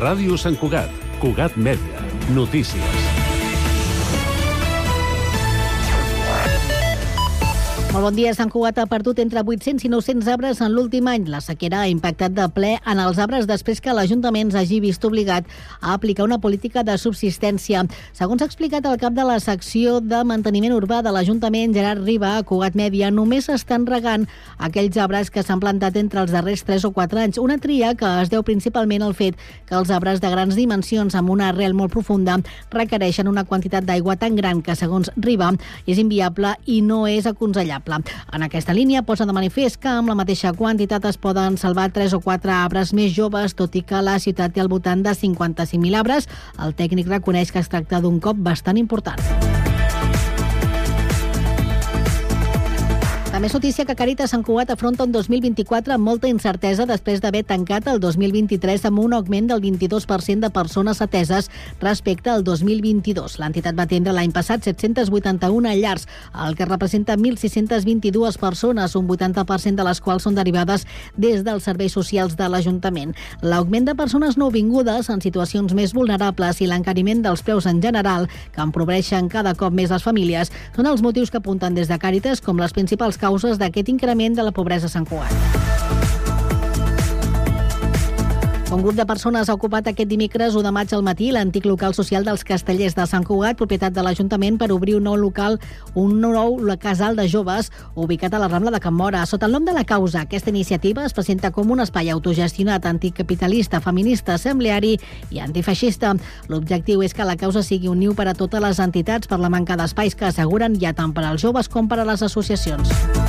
Ràdio Sant Cugat, Cugat Mèdia, notícies. Molt bon dia. Sant Cugat ha perdut entre 800 i 900 arbres en l'últim any. La sequera ha impactat de ple en els arbres després que l'Ajuntament s'hagi vist obligat a aplicar una política de subsistència. Segons ha explicat el cap de la secció de manteniment urbà de l'Ajuntament, Gerard Riba, a Cugat Mèdia, només estan regant aquells arbres que s'han plantat entre els darrers 3 o 4 anys. Una tria que es deu principalment al fet que els arbres de grans dimensions amb una arrel molt profunda requereixen una quantitat d'aigua tan gran que, segons Riba, és inviable i no és aconsellable. En aquesta línia posa de manifest que amb la mateixa quantitat es poden salvar 3 o 4 arbres més joves, tot i que la ciutat té al voltant de 55.000 arbres. El tècnic reconeix que es tracta d'un cop bastant important. També és notícia que Càritas Sant Cugat afronta un 2024 amb molta incertesa després d'haver tancat el 2023 amb un augment del 22% de persones ateses respecte al 2022. L'entitat va atendre l'any passat 781 llars, el que representa 1.622 persones, un 80% de les quals són derivades des dels serveis socials de l'Ajuntament. L'augment de persones nouvingudes en situacions més vulnerables i l'encariment dels preus en general, que empobreixen cada cop més les famílies, són els motius que apunten des de Càritas com les principals causes d'aquest increment de la pobresa a Sant Cugat. Un grup de persones ha ocupat aquest dimecres 1 de maig al matí l'antic local social dels Castellers de Sant Cugat, propietat de l'Ajuntament, per obrir un nou casal de joves ubicat a la Rambla de Can Móra. Sota el nom de la causa, aquesta iniciativa es presenta com un espai autogestionat, anticapitalista, feminista, assembleari i antifeixista. L'objectiu és que la causa sigui un niu per a totes les entitats per la manca d'espais que asseguren ja tant per als joves com per a les associacions.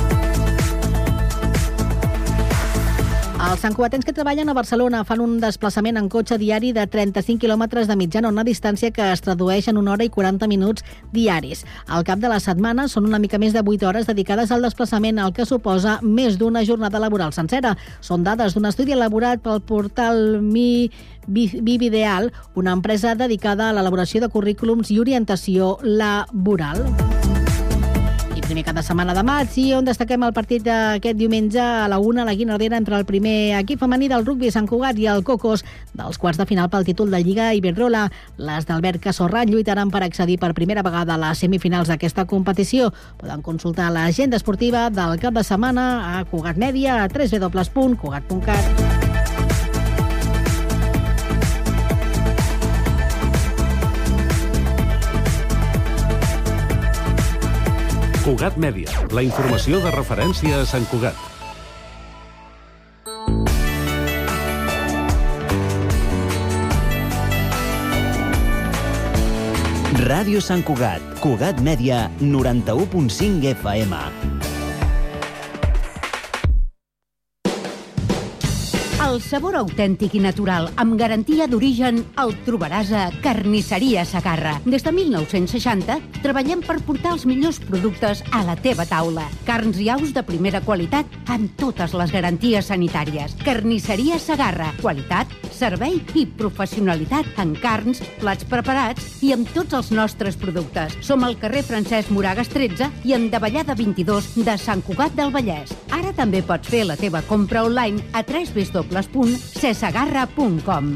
Els santcugatens que treballen a Barcelona fan un desplaçament en cotxe diari de 35 quilòmetres de mitjana, una distància que es tradueix en 1 hora i 40 minuts diaris. Al cap de la setmana són una mica més de 8 hores dedicades al desplaçament, el que suposa més d'una jornada laboral sencera. Són dades d'un estudi elaborat pel portal Vivideal, una empresa dedicada a l'elaboració de currículums i orientació laboral. Primer cada setmana de maig, i on destaquem el partit d'aquest diumenge a la 1 a la Guinardera entre el primer equip femení del rugbi Sant Cugat i el Cocos dels quarts de final pel títol de Lliga Iberdrola. Les d'Albert Casorran lluitaran per accedir per primera vegada a les semifinals d'aquesta competició. Poden consultar l'agenda esportiva del cap de setmana a Cugat Mèdia, a www.cugat.cat. Cugat Mèdia, la informació de referència a Sant Cugat. Ràdio Sant Cugat, Cugat Mèdia, 91.5 FM. El sabor autèntic i natural, amb garantia d'origen, el trobaràs a Carnisseria Segarra. Des de 1960 treballem per portar els millors productes a la teva taula. Carns i aus de primera qualitat amb totes les garanties sanitàries. Carnisseria Segarra. Qualitat, servei i professionalitat en carns, plats preparats i amb tots els nostres productes. Som al carrer Francesc Moragas 13 i en Davallada 22 de Sant Cugat del Vallès. Ara també pots fer la teva compra online a www.cesegarra.com.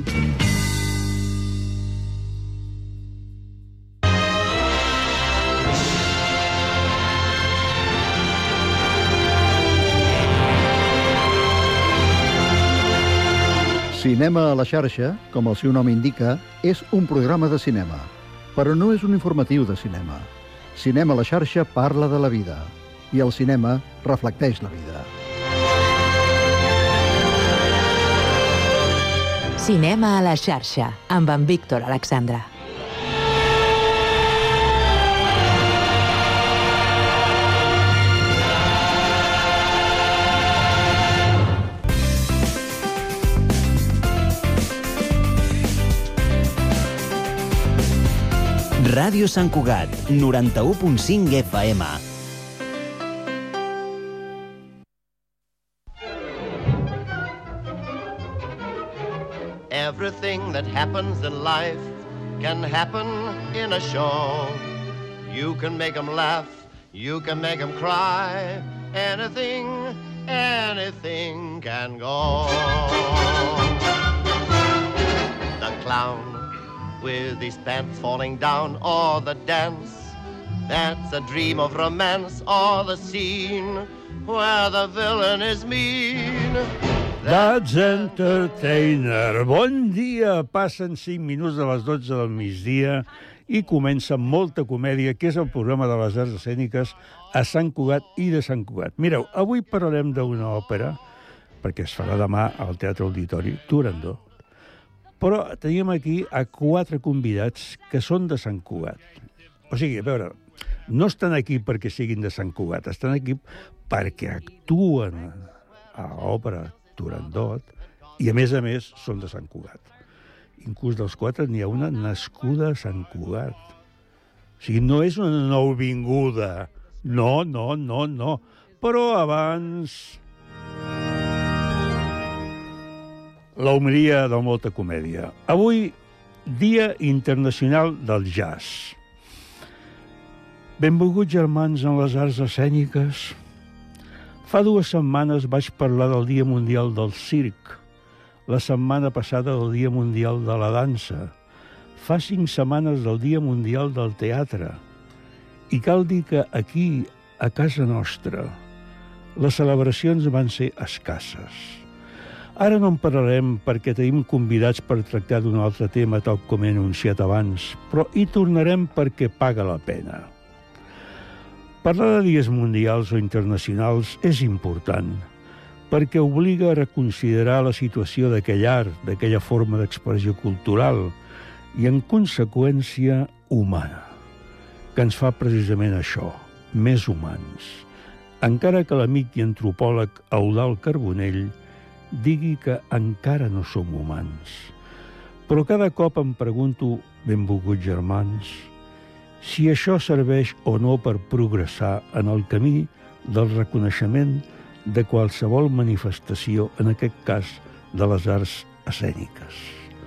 Cinema a la xarxa, com el seu nom indica, és un programa de cinema, però no és un informatiu de cinema. Cinema a la xarxa parla de la vida, i el cinema reflecteix la vida. Cinema a la xarxa, amb en Víctor Alexandra. Ràdio Sant Cugat, 91.5 FM. Everything that happens in life can happen in a show. You can make them laugh, you can make them cry. Anything can go. The with his pants falling down, or the dance that's a dream of romance, or the scene where the villain is mean. That's Entertainer. Bon dia! Passen 5 minuts de les 12 del migdia i comença Molta Comèdia, que és el programa de les arts escèniques a Sant Cugat i de Sant Cugat. Mireu, avui parlarem d'una òpera, perquè es farà demà al Teatre Auditori, Turandot. Però tenim aquí a 4 convidats que són de Sant Cugat. O sigui, a veure, no estan aquí perquè siguin de Sant Cugat, estan aquí perquè actuen a l'òpera Turandot i, a més, són de Sant Cugat. Inclús dels 4 n'hi ha una nascuda a Sant Cugat. O sigui, no és una nouvinguda. No. Però abans... l'homelia de Molta Comèdia. Avui, Dia Internacional del Jazz. Benvolguts germans en les arts escèniques. Fa 2 setmanes vaig parlar del Dia Mundial del Circ, la setmana passada del Dia Mundial de la Dansa, fa 5 setmanes del Dia Mundial del Teatre. I cal dir que aquí, a casa nostra, les celebracions van ser escasses. Ara no en parlarem perquè tenim convidats per tractar d'un altre tema, tal com he anunciat abans, però hi tornarem perquè paga la pena. Parlar de dies mundials o internacionals és important, perquè obliga a reconsiderar la situació d'aquell art, d'aquella forma d'expressió cultural i, en conseqüència, humana, que ens fa precisament això, més humans. Encara que l'amic i antropòleg Eudald Carbonell digui que encara no som humans. Però cada cop em pregunto, benvolguts germans, si això serveix o no per progressar en el camí del reconeixement de qualsevol manifestació, en aquest cas de les arts escèniques.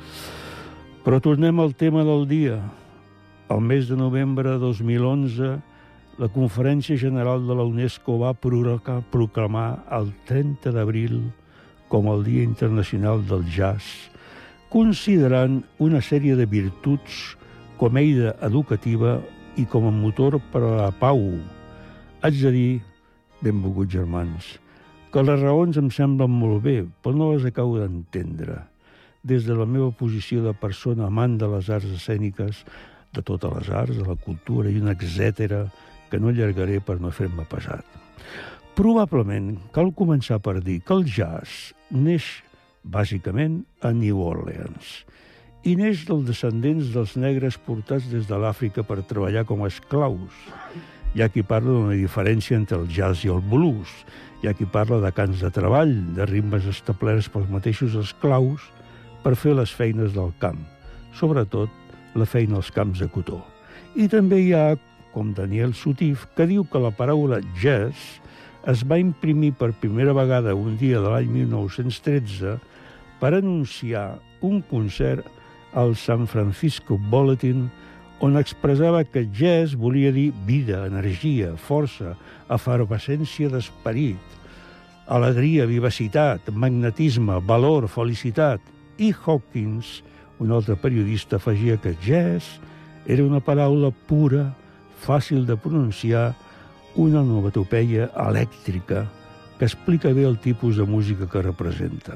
Però tornem al tema del dia. El mes de novembre de 2011, la Conferència General de la UNESCO va proclamar el 30 d'abril com el Dia Internacional del Jazz, considerant una sèrie de virtuts com a eina educativa i com a motor per a la pau. Haig de dir, benvolguts germans, que les raons em semblen molt bé, però no les acabo d'entendre. Des de la meva posició de persona amant de les arts escèniques, de totes les arts, de la cultura i un etcètera, que no allargaré per no fer-me pesat. Probablement cal començar per dir que el jazz neix bàsicament a New Orleans i neix dels descendents dels negres portats des de l'Àfrica per treballar com a esclaus. Hi ha qui parla d'una diferència entre el jazz i el blues. Hi ha qui parla de cants de treball, de ritmes establerts pels mateixos esclaus per fer les feines del camp, sobretot la feina als camps de cotó. I també hi ha, com Daniel Soutif, que diu que la paraula jazz es va imprimir per primera vegada un dia de l'any 1913 per anunciar un concert al San Francisco Bulletin, on expressava que jazz volia dir vida, energia, força, efervescència d'esperit, alegria, vivacitat, magnetisme, valor, felicitat. I Hawkins, un altre periodista, afegia que jazz era una paraula pura, fàcil de pronunciar, una onomatopeia elèctrica que explica bé el tipus de música que representa.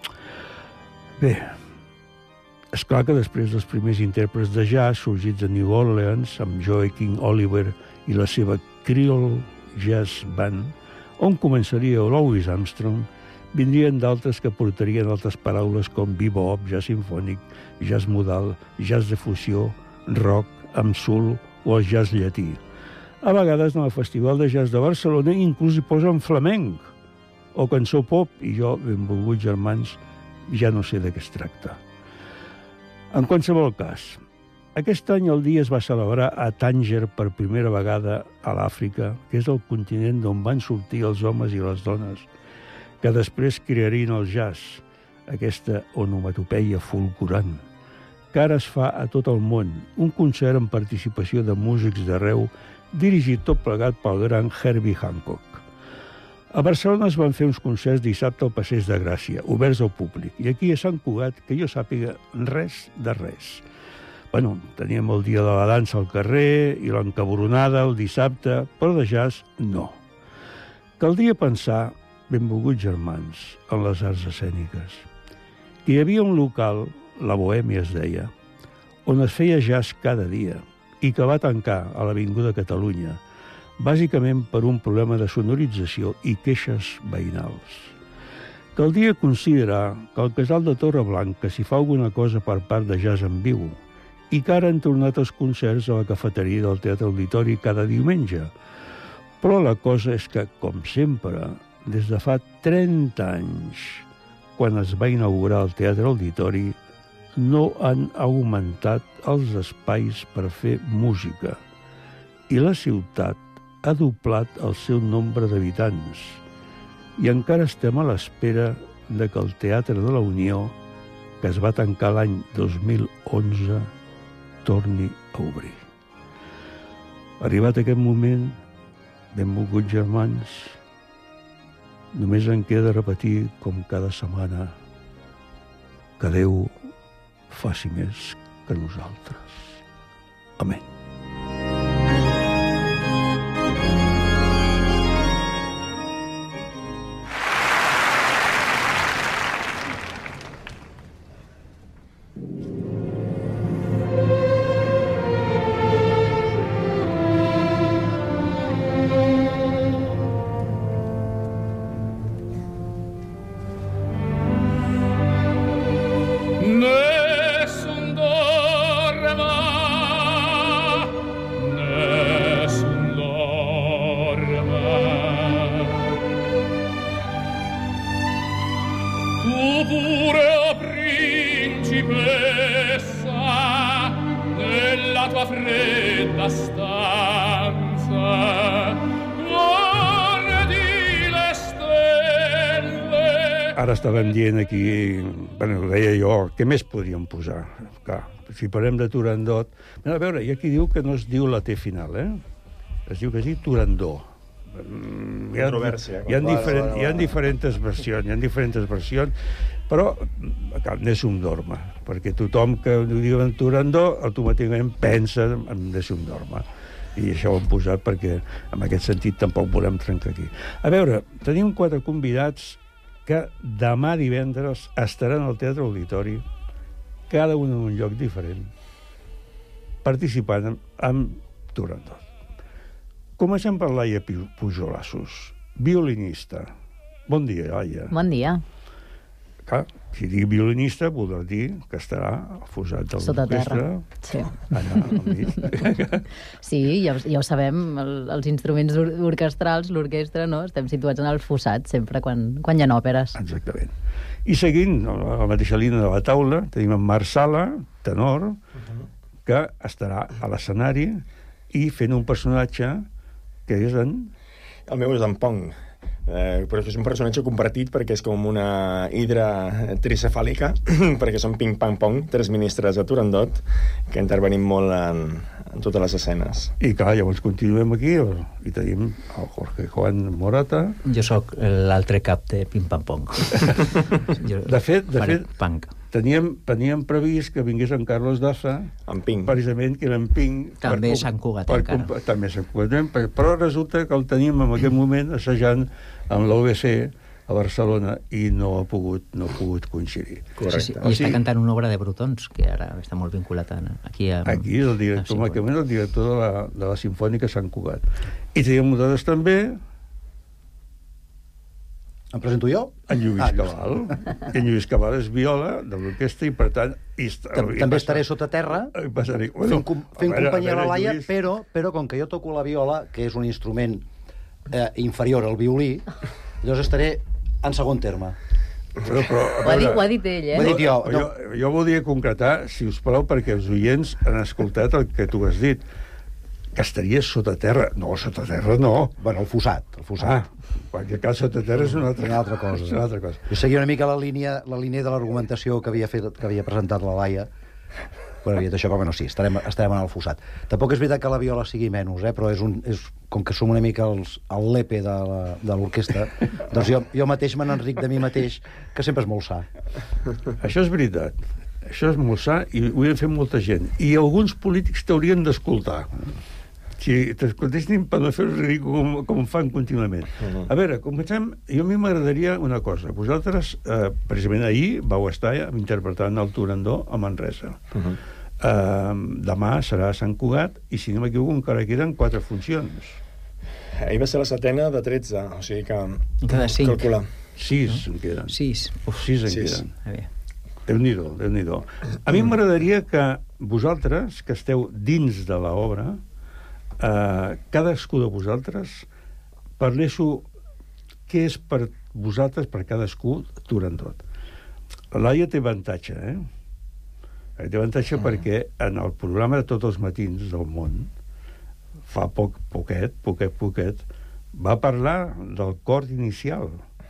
Bé, és clar que després dels primers intèrprets de jazz sorgits a New Orleans, amb Joaquin Oliver i la seva Creole Jazz Band, on començaria Louis Armstrong, vindrien d'altres que portarien altres paraules com bebop, jazz sinfònic, jazz modal, jazz de fusió, rock, amb soul o el jazz llatí. A vegades, en el Festival de Jazz de Barcelona, inclús hi posen flamenc o cançó pop, i jo, benvolguts germans, ja no sé de què es tracta. En qualsevol cas, aquest any el dia es va celebrar a Tànger per primera vegada a l'Àfrica, que és el continent d'on van sortir els homes i les dones, que després crearien el jazz, aquesta onomatopeia folgorant, que ara es fa a tot el món, un concert amb participació de músics d'arreu, dirigit tot plegat pel gran Herbie Hancock. A Barcelona es van fer uns concerts dissabte al Passeig de Gràcia, oberts al públic, i aquí a Sant Cugat, que jo sàpiga, res de res. Bueno, teníem el dia de la dansa al carrer i l'encabronada el dissabte, però de jazz no. Caldria pensar, benvolguts germans, en les arts escèniques. Hi havia un local, la Bohèmia es deia, on es feia jazz cada dia i que va tancar a l'Avinguda Catalunya, bàsicament per un problema de sonorització i queixes veïnals. Caldria considerar que al Casal de Torreblanca s'hi fa alguna cosa per part de jazz en viu i que ara han tornat els concerts a la cafeteria del Teatre Auditori cada diumenge. Però la cosa és que, com sempre, des de fa 30 anys, quan es va inaugurar el Teatre Auditori, no han augmentat els espais per fer música i la ciutat ha doblat el seu nombre d'habitants i encara estem a l'espera de que el Teatre de la Unió, que es va tancar l'any 2011, torni a obrir. Arribat aquest moment, benvolguts germans, només en queda repetir, com cada setmana, que Déu faci més que nosaltres. Amén. Ara estàvem dient aquí, bueno, ho deia jo, què més podríem posar? Clar, si parlem de Turandot... A veure, hi ha qui diu que no es diu la T final, Es diu que es diu Turandó. Hi ha diferents versions, però Nessun Dorma, perquè tothom que diu en Turandó automàticament pensa en Nessun Dorma. I això ho hem posat perquè en aquest sentit tampoc volem trencar aquí. A veure, tenim 4 convidats que demà divendres estaran al Teatre Auditori, cada un en un lloc diferent, participant amb Turandot. Comencem per Laia Pujolassos, violinista. Bon dia, Laia. Bon dia. Clar, si dic violinista, voldrà dir que estarà al fossat de l'orquestra. Sí. Allà, al mig. Sí, ja ho sabem, els instruments orquestrals, l'orquestra, no? Estem situats en el fossat, sempre quan hi ha òperes. Exactament. I seguint, a la mateixa línia de la taula, tenim en Marc Sala, tenor, que estarà a l'escenari i fent un personatge que és en... El meu és en Pong. Però és un personatge compartit perquè és com una hidra tricefàlica perquè són ping-pang-pong, 3 ministres de Turandot que intervenim molt en totes les escenes. I clar, llavors continuem aquí i tenim el Jorge Juan Morata. Jo sóc l'altre cap de ping-pang-pong. De fet, teníem previst que vingués en Carlos Daza, en Ping, precisament, que era en Ping. També Sant Cugat encara. També Sant Cugat, però resulta que el tenim en aquest moment assajant amb l'OBC a Barcelona i no ha pogut coincidir. Correcte. Sí. I està cantant una obra de Brutons, que ara està molt vinculat aquí és el director, el director de la Simfònica Sant Cugat. I tenim nosaltres també... Em presento jo? En Lluís Cabal. En Lluís Cabal és viola de l'orquestra i, per tant... També estaré sota terra fent companyia a la Laia, però com que jo toco la viola, que és un instrument inferior al violí, llavors estaré en segon terme. Ho ha dit ell, Ho he dit jo. Jo voldria concretar, si us plau, perquè els oients han escoltat el que tu has dit, que estaries sota terra. No, sota terra no. Bueno, el fossat. Perquè cal sota terra és una altra cosa. Jo seguia una mica la línia de l'argumentació que havia presentat la Laia. Bueno, i d'això, però bueno, sí, estarem en el fossat. Tampoc és veritat que la viola sigui menys, però és com que som una mica el lepe de l'orquestra, doncs jo mateix me n'enric de mi mateix, que sempre és molt sa. Això és veritat. Això és molt sa i ho hem fet molta gent. I alguns polítics t'haurien d'escoltar. Si t'escoltessin per no fer el ridícul com fan contínuament. A veure, comencem. Jo a mi m'agradaria una cosa. Vosaltres, precisament ahir, vau estar interpretant el Turandot a Manresa. Demà serà a Sant Cugat i, si no m'equivoco, encara queden 4 funcions. Ahir va ser la 7ª de 13, o sigui que... Cada 5. Calcular. 6 en queden. 6. 6 en queden. A veure. Déu-n'hi-do, Déu-n'hi-do. A mi m'agradaria que vosaltres, que esteu dins de l'obra, cadascú de vosaltres parléssiu què és per vosaltres, per cadascú, Turandot. Laia té avantatge, té avantatge perquè en el programa de Tots els matins del món, fa poquet, va parlar del cor inicial.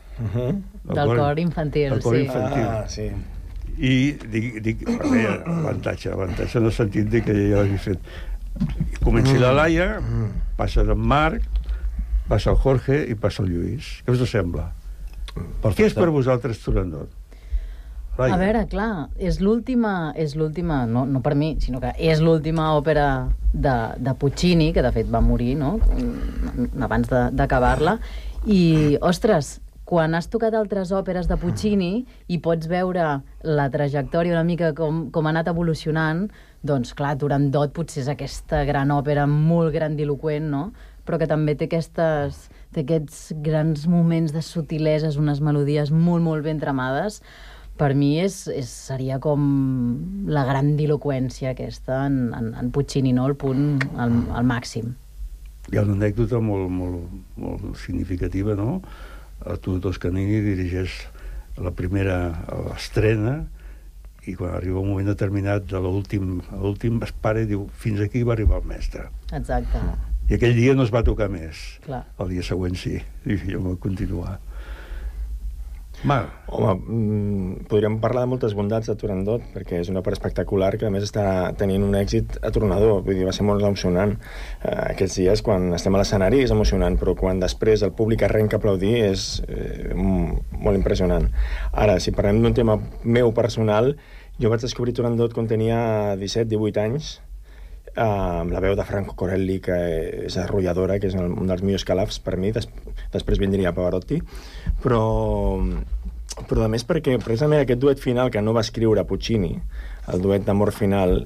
Del cor infantil, del cor sí. infantil. Sí. I dic avantatge en el sentit de que ja l'havia fet. Comença la Laia, passa el Marc, passa el Jorge i passa el Lluís. Què us sembla? Què és per vosaltres Turandot? A veure, clar, és l'última, no per mi, sinó que és l'última òpera de Puccini, que de fet va morir, no?, abans d'acabar-la, i, ostres, quan has tocat altres òperes de Puccini i pots veure la trajectòria una mica com ha anat evolucionant, doncs, clar, Turandot potser és aquesta gran òpera molt grandiloquent, no?, però que també té aquests grans moments de subtileses, unes melodies molt, molt ben tramades. Per mi seria com la grandiloquència aquesta en Puccini, no?, el punt al màxim. Hi ha una anècdota molt significativa, no? Arturo Toscanini dirigeix l'estrena i quan arriba un moment determinat de l'últim es para i diu fins aquí va arribar el mestre. Exacte. I aquell dia no es va tocar més. Clar. El dia següent sí, i jo va continuar. Marc. Home, podríem parlar de moltes bondats de Turandot, perquè és una òpera espectacular que a més està tenint un èxit atronador, vull dir, va ser molt emocionant aquests dies, quan estem a l'escenari és emocionant, però quan després el públic arrenca a aplaudir és molt impressionant. Ara, si parlem d'un tema meu personal, jo vaig descobrir Turandot quan tenia 17-18 anys, amb la veu de Franco Corelli, que és arrolladora, que és un dels millors calafs per mi, després vindria Pavarotti, però a més perquè precisament aquest duet final que no va escriure Puccini, el duet d'amor final,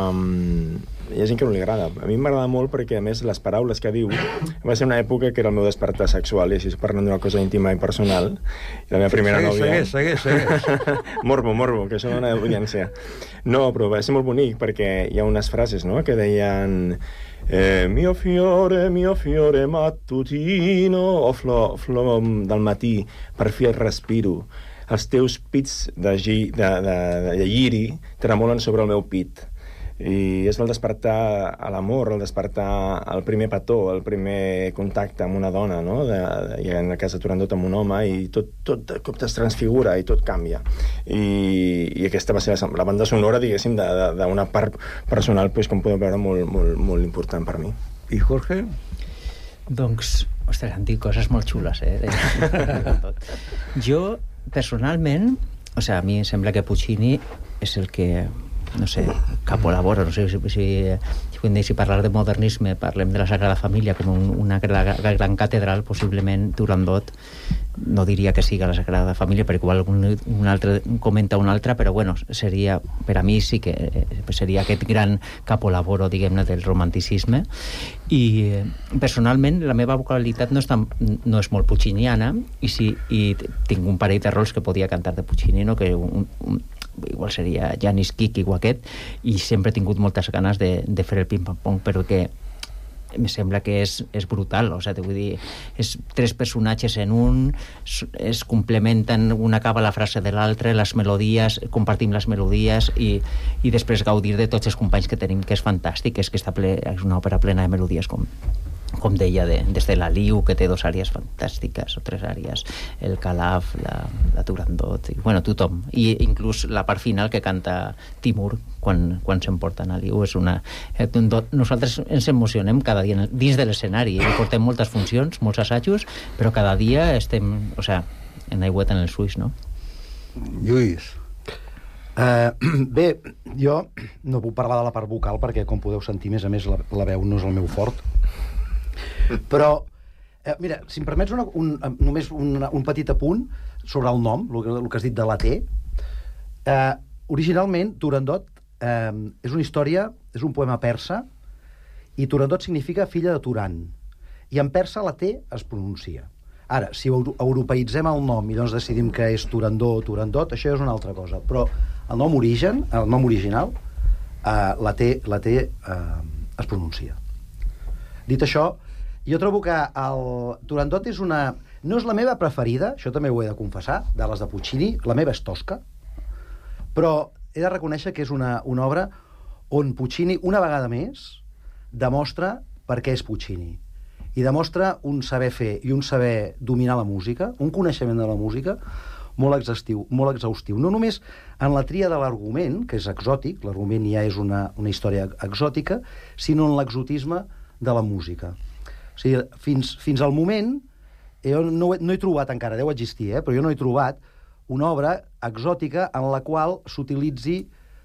hi ha gent que no li agrada. A mi m'agrada molt perquè, a més, les paraules que diu, va ser una època que era el meu despertar sexual, i així parlant d'una cosa íntima i personal, i la meva primera nòvia... Segueix. Morbo, que això dona audiència. No, però va ser molt bonic perquè hi ha unes frases, no?, que deien mio fiore mattutino, o flor del matí, per fi el respiro. Els teus pits de lliri tremolen sobre el meu pit. I és el despertar a l'amor, el despertar el primer petó, el primer contacte amb una dona, no? I en el cas de Turandot amb un home, i tot cop es transfigura i tot canvia. I aquesta va ser la banda sonora, diguéssim, d'una part personal, com podeu veure, molt important per mi. I Jorge? Doncs, ostres, han dit coses molt xules, Jo, personalment, a mi em sembla que Puccini és el que, no sé, capolabora, no sé si parlar de modernisme, parlem de la Sagrada Família com una gran catedral, possiblement Turandot no diria que siga la Sagrada Família, perquè igual un altre comenta un altre, però bueno, seria, per a mi sí que seria aquest gran capolaboro, diguem-ne, del romanticisme. I personalment la meva vocalitat no és molt pucciniana, i tinc un parell de rols que podia cantar de Puccini, no? Que igual seria Janis Kiki o aquest, i sempre he tingut moltes ganes de fer el pim-pam-pong, però que em sembla que és brutal, vull dir, és 3 personatges en un, es complementen, un acaba la frase de l'altre, les melodies, compartim les melodies i després gaudir de tots els companys que tenim, que és fantàstic, és que és una òpera plena de melodies, com deia, des de la Liu, que té 2 àrees fantàstiques, o 3 àrees, el Calaf, la Turandot, i, bueno, tothom. I inclús la part final que canta Timur quan s'emporten a Liu. Nosaltres ens emocionem cada dia dins de l'escenari, portem moltes funcions, molts assajos, però cada dia estem, en aigüet en els ulls, no? Lluís. Bé, jo no puc parlar de la part vocal perquè, com podeu sentir, més a més, la veu no és el meu fort. Però, mira, si em permets només un petit apunt sobre el nom, el que has dit de la T. Originalment, Turandot és una història, és un poema persa, i Turandot significa filla de Turan. I en persa la T es pronuncia. Ara, si europeïtzem el nom i doncs decidim que és Turandó o Turandot, això és una altra cosa. Però el nom original, la T es pronuncia. Dit això, jo trobo que el Turandot no és la meva preferida, això també ho he de confessar, de les de Puccini, la meva és Tosca, però he de reconèixer que és una obra on Puccini, una vegada més, demostra per què és Puccini. I demostra un saber fer i un saber dominar la música, un coneixement de la música molt exhaustiu. No només en la tria de l'argument, que és exòtic, l'argument ja és una història exòtica, sinó en l'exotisme de la música. O sigui, fins al moment, jo no he trobat encara, deu existir, però jo no he trobat una obra exòtica en la qual s'utilitzi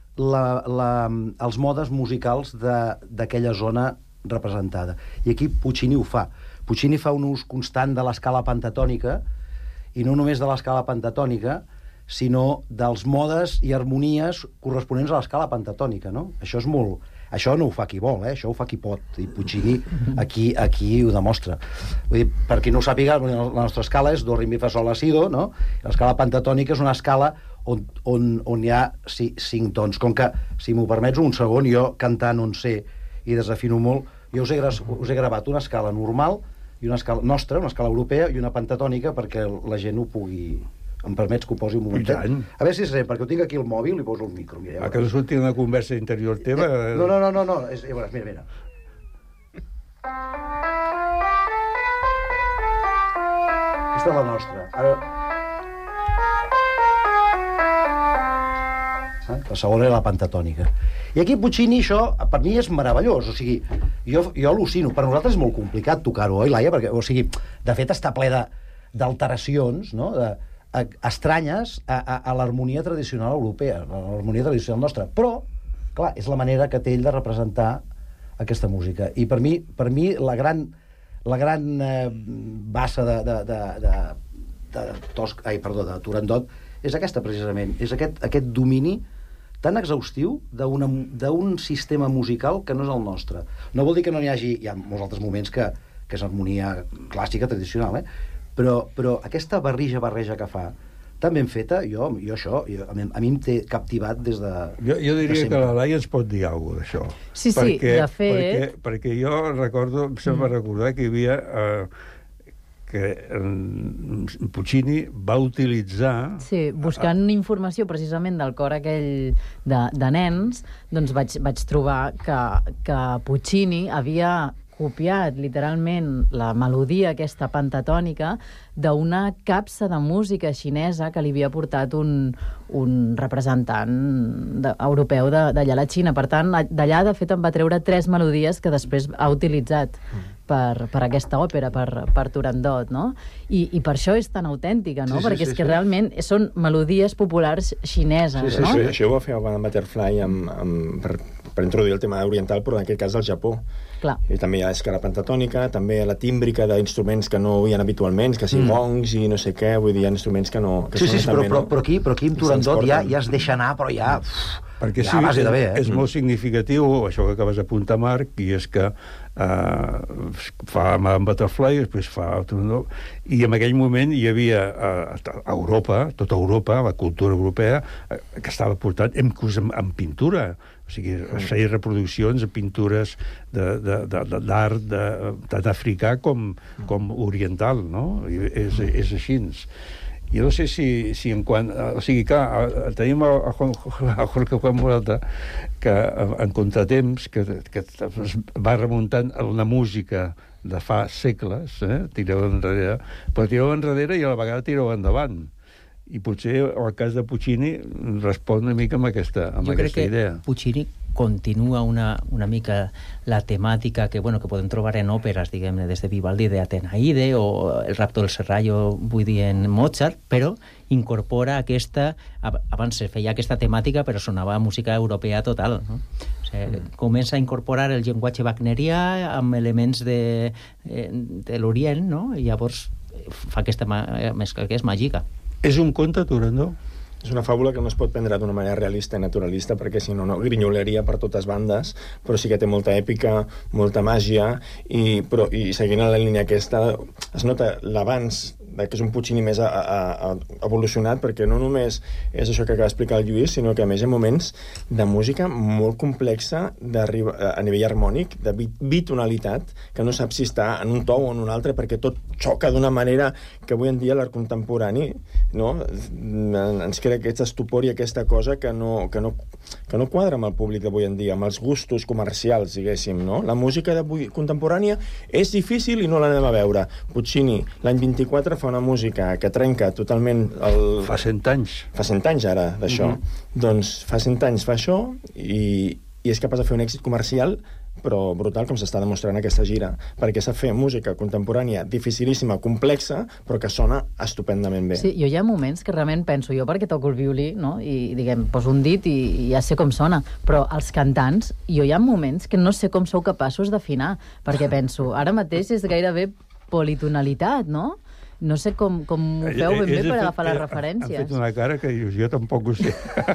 els modes musicals d'aquella zona representada. I aquí Puccini ho fa. Puccini fa un ús constant de l'escala pentatònica, i no només de l'escala pentatònica, sinó dels modes i harmonies corresponents a l'escala pentatònica, no? Això és molt... Això no ho fa qui vol, això ho fa qui pot, i Puccini aquí ho demostra. Vull dir, per qui no ho sàpiga, la nostra escala és do, re, mi, fa, sol, la, si, do, no? L'escala pentatònica és una escala on hi ha 5 tons. Com que, si m'ho permets un segon, jo cantant on sé i desafino molt, jo us he gravat una escala normal i una escala nostra, una escala europea i una pentatònica perquè la gent ho pugui... Em permets que ho posi un momentet? A veure si és res, perquè ho tinc aquí al mòbil i poso el micro. Mira, que no surti una conversa interior teva? No. Mira. Aquesta és la nostra. Ara... La segona era la pentatònica. I aquí Puccini, això, per mi és meravellós. O sigui, jo al·lucino. Per nosaltres és molt complicat tocar-ho, oi, Laia? Perquè, o sigui, de fet, està ple d'alteracions, no?, estranyes a l'harmonia tradicional europea, a l'harmonia tradicional nostra. Però, clar, és la manera que té ell de representar aquesta música. I per mi la gran bassa de Turandot és aquesta, precisament. És aquest domini tan exhaustiu d'un sistema musical que no és el nostre. No vol dir que no n'hi hagi... Hi ha molts altres moments que és harmonia clàssica, tradicional, però aquesta barreja que fa, tan ben feta, a mi em té captivat des de... Jo diria que la Laia ens pot dir alguna cosa d'això. Sí, de fet... Perquè jo recordo, se'm va recordar que hi havia... que Puccini va utilitzar... Sí, buscant informació precisament del cor aquell de nens, doncs vaig trobar que Puccini havia copiat literalment la melodia aquesta pentatònica d'una capsa de música xinesa que li havia portat un representant europeu d'allà a la Xina. Per tant, d'allà, de fet, em va treure 3 melodies que després ha utilitzat per aquesta òpera, per Turandot, no? I per això és tan autèntica, no? Perquè és que realment són melodies populars xineses, no? Sí, això ho va fer el Butterfly per introduir el tema oriental, però en aquest cas del Japó. Clar. I també hi ha l'escala pentatònica, també la tímbrica d'instruments que no hi ha habitualment, que si gongs i no sé què, vull dir, hi ha instruments que no... Però aquí amb Turandot ja es deixa anar, però ja... Perquè sí, és molt significatiu això que acabes d'apuntar, Marc, i és que fa amb Butterfly, després fa Turandot, i en aquell moment hi havia a Europa, tota Europa, la cultura europea, que estava portant inclús en pintura. O sigui, es feia reproduccions de pintures d'art tant africà com oriental, no? És així. Jo no sé si en quant... O sigui, clar, tenim a Jorge Juan Morata, que en contratemps, que es va remuntant a una música de fa segles, tireu enrere, però tireu enrere i a la vegada tireu endavant. I potser el cas de Puccini respon una mica amb aquesta idea. Jo crec que Puccini continua una mica la temàtica que podem trobar en òperes, diguem-ne, des de Vivaldi de Atenaide o el Rapto del Serrallo, vull dir, en Mozart, però incorpora aquesta... Abans se feia aquesta temàtica, però sonava música europea total, no? O sigui, comença a incorporar el llenguatge wagnerià amb elements de l'Orient, no? I llavors fa aquesta mescla que és màgica. És un conte, Turandot? És una fàbula que no es pot prendre d'una manera realista i naturalista, perquè si no grinyoleria per totes bandes, però sí que té molta èpica, molta màgia, i seguint la línia aquesta, es nota l'abans que és un Puccini més evolucionat, perquè no només és això que acaba d'explicar el Lluís, sinó que a més hi ha moments de música molt complexa a nivell harmònic, de bitonalitat, que no saps si està en un to o en un altre, perquè tot xoca d'una manera que avui en dia l'art contemporani, no? Ens crea aquest estupor i aquesta cosa que no quadra amb el públic d'avui en dia, amb els gustos comercials, diguéssim, no? La música d'avui contemporània és difícil i no l'anem a veure. Puccini, l'any 24, fa una música que trenca totalment Fa 100 anys. Fa 100 anys ara, d'això. Doncs fa 100 anys fa això i és capaç de fer un èxit comercial però brutal, com s'està demostrant aquesta gira, perquè sap fer música contemporània dificilíssima, complexa, però que sona estupendament bé. Sí, jo hi ha moments que realment penso, jo perquè toco el violí, no? I diguem, poso un dit i ja sé com sona, però els cantants, jo hi ha moments que no sé com sou capaços d'afinar, perquè penso, ara mateix és gairebé politonalitat, no? No sé com ho feu ben bé per agafar les referències. Han fet una cara que dius, jo tampoc ho sé.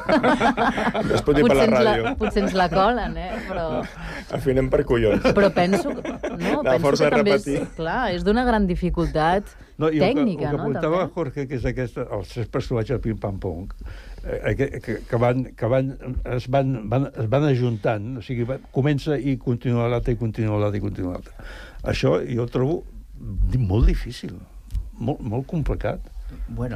Es pot dir per la ràdio. Potser ens la colen, però... Afinem per collons. Però penso que també és d'una gran dificultat tècnica, no? El que apuntava Jorge, que és els tres personatges del pim-pam-pum, que es van ajuntant, o sigui, comença i continua l'altre, i continua l'altre, i continua l'altre. Això jo ho trobo molt difícil. Molt complicat. Bueno,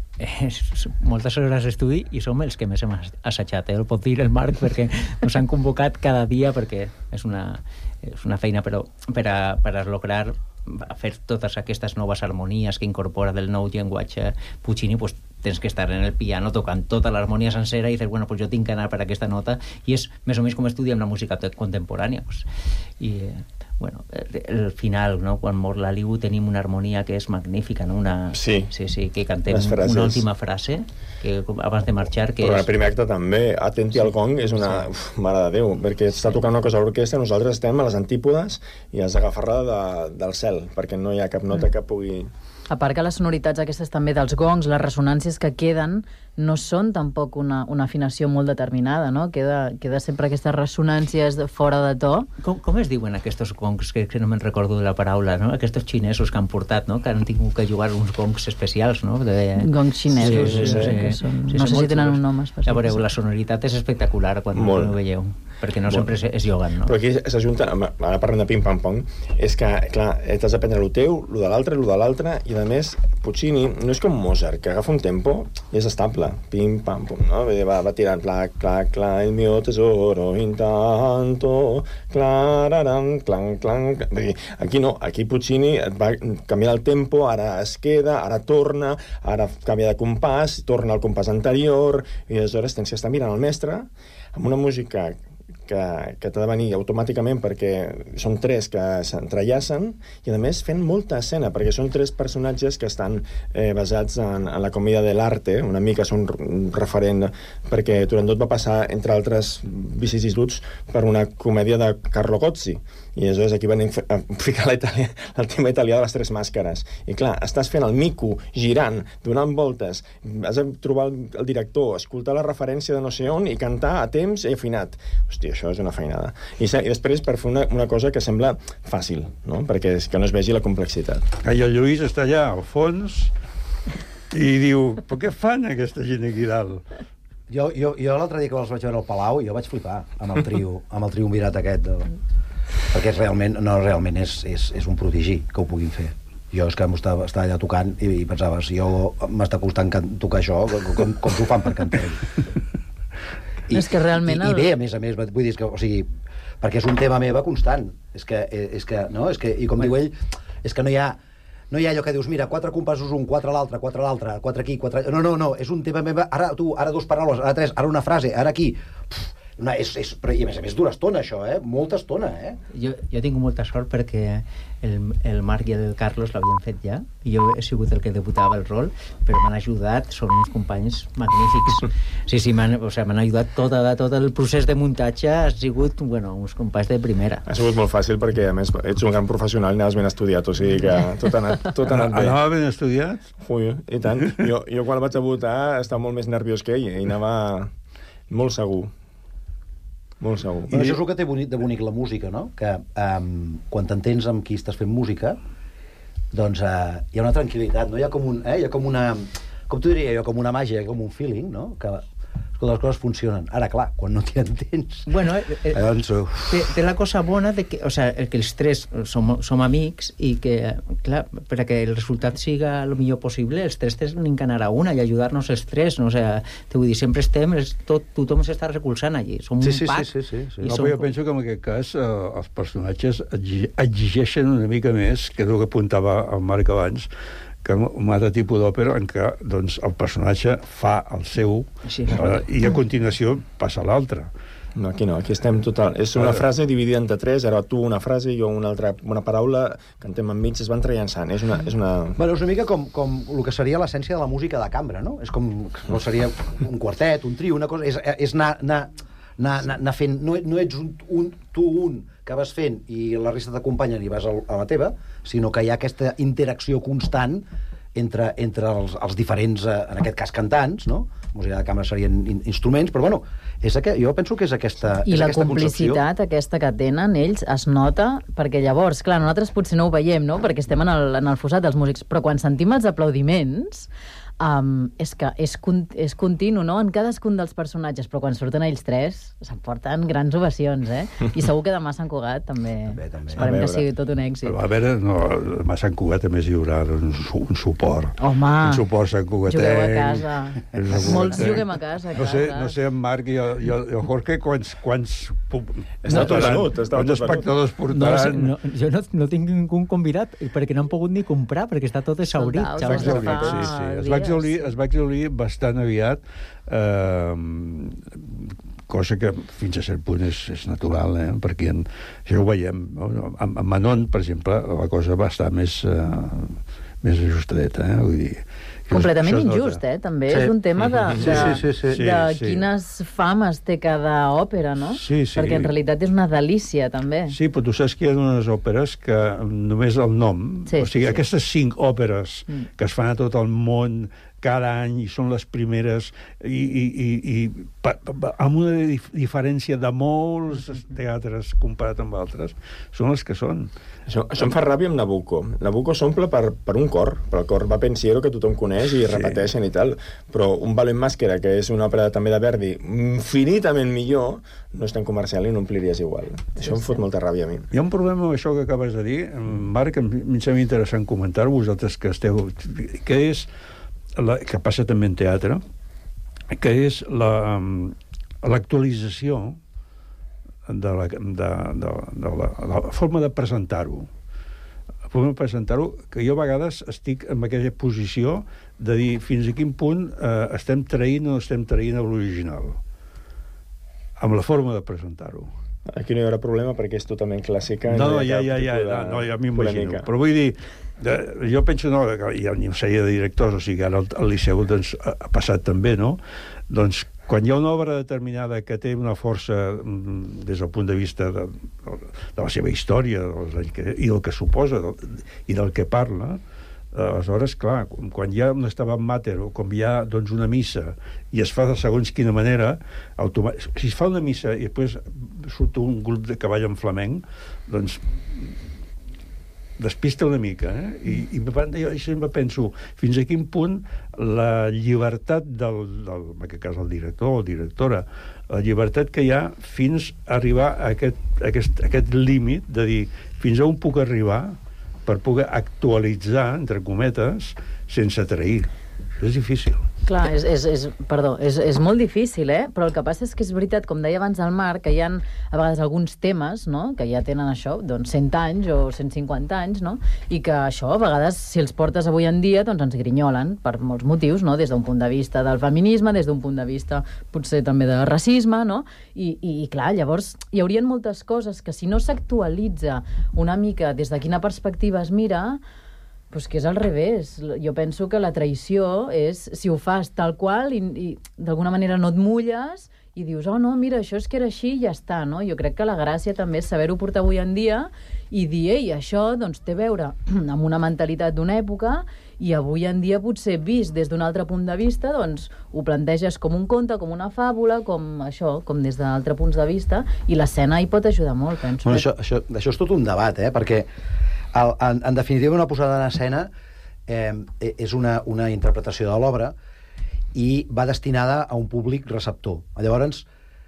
moltes hores d'estudi i som els que més hem assajat, el pot dir el Marc, perquè ens han convocat cada dia, perquè és una feina per a lograr fer totes aquestes noves harmonies que incorpora del nou llenguatge Puccini, pues tens que estar en el piano tocant tota l'harmonia sencera i dius, bueno, pues jo tinc que anar per aquesta nota, i és més o menys com estudiem la música contemporània. I bueno, el final, no? Quan mor l'Aliu tenim una harmonia que és magnífica, no? Sí, que cantem una última frase que abans de marxar, que però el primer acte també, Atenti al gong, és una... Mare de Déu, perquè està tocant una cosa a l'orquestra, nosaltres estem a les antípodes i has d'agafar-la del cel, perquè no hi ha cap nota que pugui... A part que les sonoritats aquestes també dels gongs, les ressonàncies que queden, no són tampoc una afinació molt determinada, no? Queda sempre aquestes ressonàncies fora de to. Com es diuen aquests gongs, que no me'n recordo de la paraula, no? Aquests xinesos que han portat, no? Que han tingut que jugar uns gongs especials, no? Gongs xinesos, no sé si tenen un nom especial. Ja veureu, la sonoritat és espectacular quan ho veieu, perquè no sempre és jugant, no? Però aquí s'ajunta, ara parlem de pim-pam-pom, és que, clar, t'has d'aprendre el teu, el de l'altre, i a més, Puccini no és com Mozart, que agafa un tempo i és estable, pim-pam-pum, no? Va tirant, clac, clac, clac, el mio tesoro, intanto, clararan, clang, clang... Aquí no, aquí Puccini va canviar el tempo, ara es queda, ara torna, ara canvia de compàs, torna al compàs anterior, i aleshores tens que estar mirant el mestre amb una música que t'ha de venir automàticament perquè són tres que s'entrellacen i a més fent molta escena perquè són tres personatges que estan basats en la comèdia de l'arte, una mica són referent perquè Turandot va passar entre altres vicissituds per una comèdia de Carlo Gozzi i aleshores aquí van ficar el tema italià de les tres màscares i clar, estàs fent el mico girant, donant voltes, has de trobar el director, escoltar la referència de no sé on i cantar a temps i afinat. Hòstia, això és una feinada. I després per fer una cosa que sembla fàcil, no? Perquè que no es vegi la complexitat. I el Lluís està allà al fons i diu, però què fan aquesta gent aquí dalt? Jo l'altre dia que els vaig veure al Palau, jo vaig flipar amb el triumvirat aquest, perquè realment és un prodigi que ho puguin fer. Jo és que estava allà tocant i pensava, si jo m'està costant tocar això, com t'ho fan per cantar? És que realment... I bé, a més, vull dir, o sigui, perquè és un tema meva constant. És que, no? És que, i com diu ell, és que no hi ha no hi ha allò que dius, mira, 4 compassos, un, 4 a l'altre, 4 a l'altre, 4 aquí, 4... No, és un tema... Ara 2 paraules, ara 3, ara una frase, ara aquí... Però, i a més dura estona, això, molta estona, Jo he tingut molta sort perquè el Marc i el Carlos l'havien fet ja, i jo he sigut el que debutava el rol, però m'han ajudat, són uns companys magnífics. Sí, m'han ajudat tot el procés de muntatge, ha sigut, uns companys de primera. Ha sigut molt fàcil perquè, a més, ets un gran professional i anaves ben estudiat, o sigui que tot ha anat bé. Anava ben estudiat? Ui, i tant. Jo quan el vaig debutar estava molt més nerviós que ell i anava molt segur. Molt segur. Això és el que té de bonic la música, no? Que quan t'entens amb qui estàs fent música, doncs hi ha una tranquil·litat, no? Hi ha com una... Com t'ho diria jo? Com una màgia, com un feeling, no? Que les coses funcionen. Ara, clar, quan no t'hi entens... Té la cosa bona de que, que els tres som amics i que, clar, perquè el resultat siga el millor possible, els tres tenim que anar a una i ajudar-nos els tres, no? T'ho vull dir, sempre estem, tothom s'està recolzant allí. Som un pack. Sí. Jo penso que en aquest cas els personatges exigeixen una mica més, que és el que apuntava el Marc abans, que un altre tipus d'òpera en què el personatge fa el seu i a continuació passa a l'altre. No, aquí estem total. És una frase dividida entre 3, ara tu una frase i jo una altra, una paraula, cantem enmig, es van trellançant. És una... Bueno, és una mica com el que seria l'essència de la música de cambra, no? És com seria un quartet, un trio, una cosa... És anar fent... No ets un que vas fent i la resta t'acompanyen i vas a la teva, sinó que hi ha aquesta interacció constant entre els diferents, en aquest cas, cantants, no? Música de cambra serien instruments, però bueno, jo penso que és aquesta concepció. I la complicitat aquesta que tenen ells es nota, perquè llavors, clar, nosaltres potser no ho veiem, no? Perquè estem en el fossat dels músics, però quan sentim els aplaudiments... és que és continu, no?, en cadascun dels personatges, però quan surten ells tres s'emporten grans ovacions, I segur que demà a Sant Cugat també. Esperem que sigui tot un èxit. A veure, demà a Sant Cugat també hi haurà un suport. Home! Un suport santcugatenc. Jugueu a casa. Molts juguem a casa. No sé, en Marc i el Jorge, quants espectadors portaran... Jo no tinc ningú convidat, perquè no han pogut ni comprar, perquè està tot exhaurit. Es va exhaurir bastant aviat, cosa que fins a cert punt és natural, perquè ja ho veiem. Amb Manon, per exemple, la cosa va estar més ajustadeta, vull dir... Completament injust, també. És un tema de quines fames té cada òpera, no? Sí. Perquè en realitat és una delícia, també. Sí, però tu saps que hi ha unes òperes que només el nom... O sigui, aquestes 5 òperes que es fan a tot el món cada any i són les primeres i amb una diferència de molts teatres comparat amb altres, són les que són. Això em fa ràbia amb Nabucco. Nabucco s'omple per un cor, per el cor va pensiero que tothom coneix i repeteixen i tal, però un Ballo en Màscara, que és una òpera també de Verdi infinitament millor, no és tan comercial i no ompliries igual. Això em fot molta ràbia a mi. Hi ha un problema amb això que acabes de dir, Marc, em sembla interessant comentar, vosaltres que esteu... que és que passa també en teatre, que és l'actualització de la forma de presentar-ho. La forma de presentar-ho, que jo a vegades estic en aquella posició de dir fins a quin punt estem traint o no estem traint l'original. Amb la forma de presentar-ho. Aquí no hi haurà problema perquè és totalment clàssica. Ja m'imagino. Però vull dir, jo penso, hi ha una sèrie de directors, o sigui, ara al Liceu ha passat també, no? Doncs quan hi ha una obra determinada que té una força des del punt de vista de la seva història i del que suposa i del que parla, aleshores, clar, quan hi ha un Stabat Mater o quan hi ha una missa i es fa de segons quina manera, si es fa una missa i després surt un grup de cavall en flamenc, doncs despista una mica, i jo sempre penso fins a quin punt la llibertat en aquest cas el director o directora, la llibertat que hi ha fins a arribar a aquest límit de dir fins a on puc arribar per poder actualitzar, entre cometes, sense trair. És difícil. Clar, és molt difícil, però el que passa és que és veritat, com deia abans el Marc, que hi ha a vegades alguns temes, no?, que ja tenen això, doncs 100 anys o 150 anys, no?, i que això, a vegades, si els portes avui en dia, doncs ens grinyolen per molts motius, no?, des d'un punt de vista del feminisme, des d'un punt de vista, potser també de racisme, no?, i clar, llavors hi haurien moltes coses que si no s'actualitza una mica des de quina perspectiva es mira, pues que és al revés. Jo penso que la traïció és si ho fas tal qual i d'alguna manera no et mulles i dius, oh no, mira, això és que era així i ja està, no? Jo crec que la gràcia també és saber-ho portar avui en dia i dir, ei, això doncs té a veure amb una mentalitat d'una època i avui en dia potser vist des d'un altre punt de vista, doncs ho planteges com un conte, com una fàbula, com això, com des d'altres punts de vista, i l'escena hi pot ajudar molt, penso. Bueno, això és tot un debat, perquè en definitiva una posada en escena és una interpretació de l'obra i va destinada a un públic receptor. Llavors,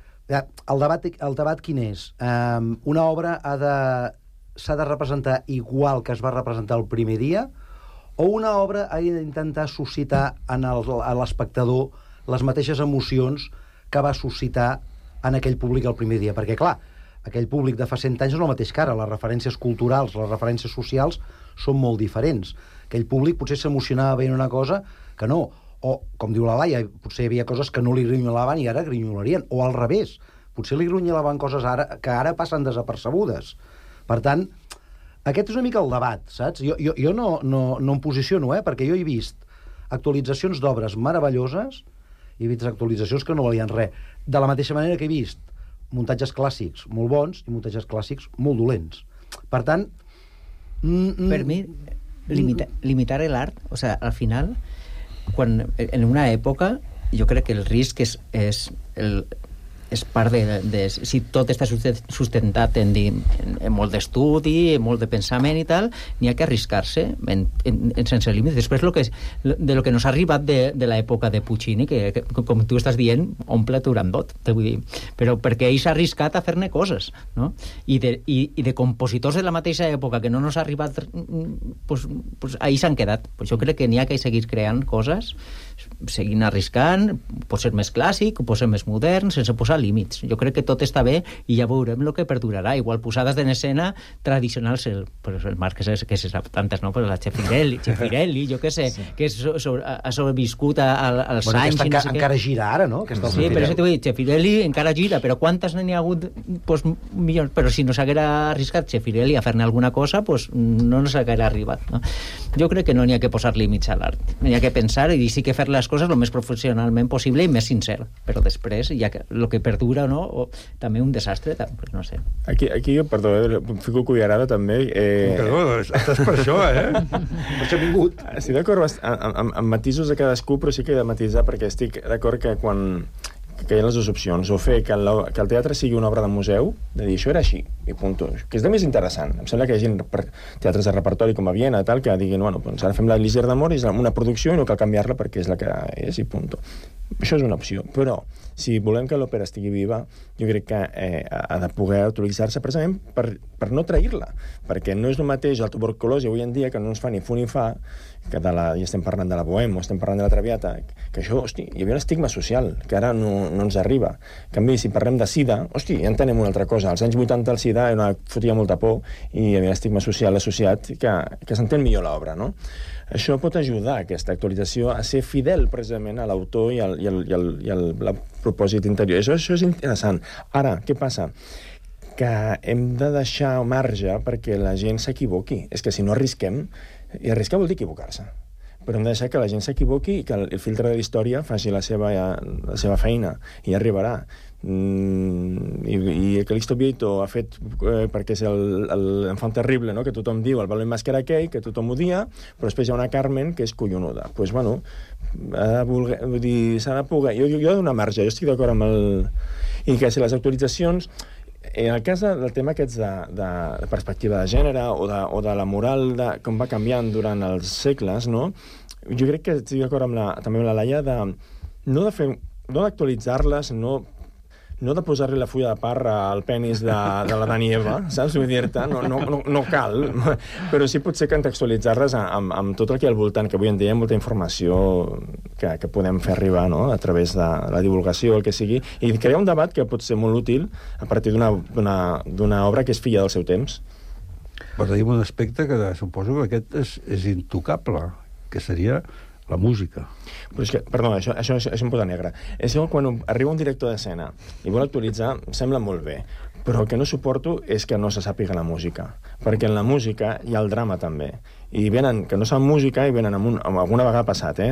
el debat quin és? Una obra s'ha de representar igual que es va representar el primer dia o una obra ha d'intentar suscitar a l'espectador les mateixes emocions que va suscitar en aquell públic el primer dia? Perquè, clar, aquell públic de fa 100 anys no és el mateix que ara. Les referències culturals, les referències socials són molt diferents. Aquell públic potser s'emocionava veient una cosa que no. O, com diu la Laia, potser hi havia coses que no li grinyolaven i ara grinyolarien. O al revés. Potser li grinyolaven coses que ara passen desapercebudes. Per tant, aquest és una mica el debat, saps? Jo no em posiciono, perquè jo he vist actualitzacions d'obres meravelloses i he vist actualitzacions que no valien res. De la mateixa manera que he vist muntatges clàssics molt bons i muntatges clàssics molt dolents. Per tant... Per mi, limitar l'art, o sigui, al final, en una època, jo crec que el risc és part de si tot està sustentat en molt d'estudi, en molt de pensament i tal, n'hi ha que arriscar-se sense límits. Després de lo que nos ha arribat de l'època de Puccini, que com tu estàs dient, omple Turandot, te vull dir, però perquè ell s'ha arriscat a fer-ne coses, no? I de compositors de la mateixa època que no nos ha arribat, pues ahí s'han quedat. Pues jo crec que n'hi ha que seguir creant coses, seguint arriscant, pot ser més clàssic, pot ser més modern, sense posar límits. Jo crec que tot està bé i ja veurem el que perdurarà. Igual posades en escena tradicionals, el Marc que se sap tantes, no? La Cefirelli, jo què sé, que ha sobreviscut als anys... Aquesta encara gira ara, no? Sí, però això t'ho vull dir, Cefirelli encara gira, però quantes n'hi ha hagut? Milions. Però si no s'haguera arriscat Cefirelli a fer-ne alguna cosa, no s'haguera arribat. Jo crec que no n'hi ha que posar límits a l'art. N'hi ha que pensar i sí que fer les coses el més professionalment possible i més sincer, però després ja que el que perdura o no, o també un desastre, no sé. Aquí jo, perdó, fico cullerada també. Perdó, estàs per això, Per això he vingut. Estic d'acord amb matisos de cadascú, però sí que he de matisar perquè estic d'acord que hi ha les dues opcions, o fer que el teatre sigui una obra de museu, de dir això era així, i punto, que és el més interessant. Em sembla que hi ha gent per teatres de repertori com a Viena, tal, que diguin, bueno, doncs ara fem la L'Isère d'Amor, és una producció i no cal canviar-la perquè és la que és i punto. Això és una opció, però si volem que l'òpera estigui viva, jo crec que ha de poder autoritzar-se precisament per no trair-la, perquè no és el mateix la tuberculosi avui en dia, que no ens fa ni fu ni fa, que ja estem parlant de la Bohème o estem parlant de la Traviata, que això, hosti, hi havia un estigma social que ara no ens arriba. En canvi, si parlem de sida, hosti, ja entenem una altra cosa. Als anys 80 el sida fotia molta por i hi havia l'estigma social associat que s'entén millor l'obra, no? Això pot ajudar, aquesta actualització, a ser fidel precisament a l'autor i al propòsit interior. Això és interessant. Ara, què passa? Que hem de deixar marge perquè la gent s'equivoqui. És que si no arrisquem, i arriscar vol dir equivocar-se, però hem de deixar que la gent s'equivoqui i que el filtre de la història faci la seva feina i arribarà. I Calixto Vieito ha fet perquè és l'enfant terrible, no? Que tothom diu, el valor més que era aquell, que tothom ho dia, però després hi ha una Carmen que és collonuda. Doncs, bueno, s'ha de poder... Jo he de donar marge, jo estic d'acord amb i que si les actualitzacions... En el cas del tema aquests de perspectiva de gènere o de la moral com va canviant durant els segles, no? Jo crec que estic d'acord també amb la Laia no d'actualitzar-les, no no de posar-li la fulla de parra al penis de la Dani Eva, saps? Vull dir-te, no cal, però sí potser contextualitzar-les amb tot el que hi ha al voltant, que avui en dia hi ha molta informació que podem fer arribar, no?, a través de la divulgació, el que sigui, i crear un debat que pot ser molt útil a partir d'una obra que és filla del seu temps. Però tenim un aspecte que suposo que aquest és intocable, que seria la música. Però és que, perdó, això és un puta negre. És igual quan arriba un director d'escena i vol actualitzar, sembla molt bé, però el que no suporto és que no se sàpiga la música, perquè en la música hi ha el drama també, i venen, que no saben música, i venen amb alguna vegada passat,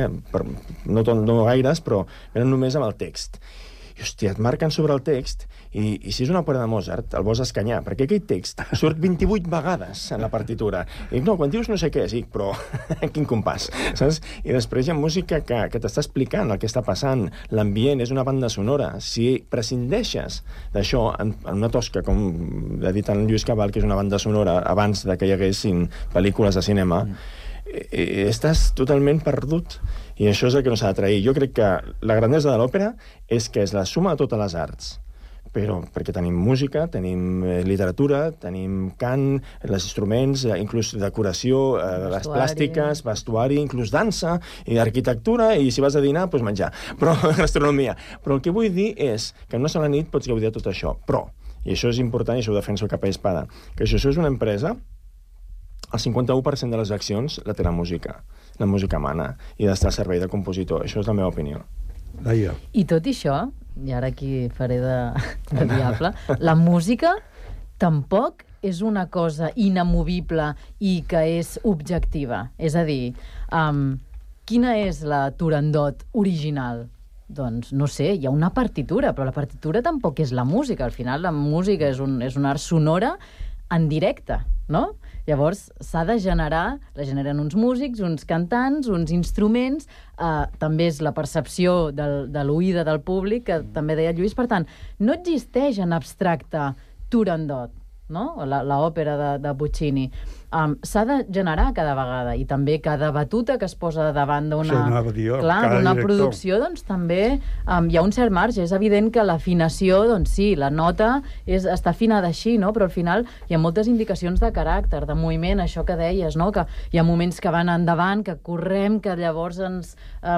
no gaires, però venen només amb el text. I, hòstia, et marquen sobre el text, i si és una òpera de Mozart, el vols escanyar, perquè aquell text surt 28 vegades en la partitura. I no, quan dius no sé què, sí, però quin compàs, saps? I després hi ha música que t'està explicant el que està passant, l'ambient, és una banda sonora. Si prescindeixes d'això en una tosca, com ha dit en Lluís Cabal, que és una banda sonora abans que hi haguessin pel·lícules de cinema, estàs totalment perdut, i això és el que no s'ha de trair. Jo crec que la grandesa de l'òpera és que és la suma de totes les arts, però perquè tenim música, tenim literatura, tenim cant, els instruments, inclús decoració, les plàstiques, vestuari, inclús dansa, i arquitectura, i si vas a dinar, doncs menjar, però gastronomia. Però el que vull dir és que en una sola nit pots gaudir de tot això, però, i això és important, i això ho defenso capa i espada, que això és una empresa, el 51% de les accions la té la música mana, i d'estar al servei de compositor. Això és la meva opinió. I tot i això, i ara aquí faré de diable, la música tampoc és una cosa inamovible i que és objectiva. És a dir, quina és la Turandot original? Doncs, no sé, hi ha una partitura, però la partitura tampoc és la música. Al final, la música és un art sonora en directe, no? Llavors, s'ha de generar, la generen uns músics, uns cantants, uns instruments, també és la percepció de l'oïda del públic, que també deia Lluís. Per tant, no existeix en abstracte Turandot, no? L'òpera de Puccini. S'ha de generar cada vegada, i també cada batuta que es posa davant d'una producció, doncs també hi ha un cert marge. És evident que l'afinació, doncs sí, la nota està afinada així, no? Però al final hi ha moltes indicacions de caràcter, de moviment, això que deies, no? Que hi ha moments que van endavant, que correm, que llavors ens...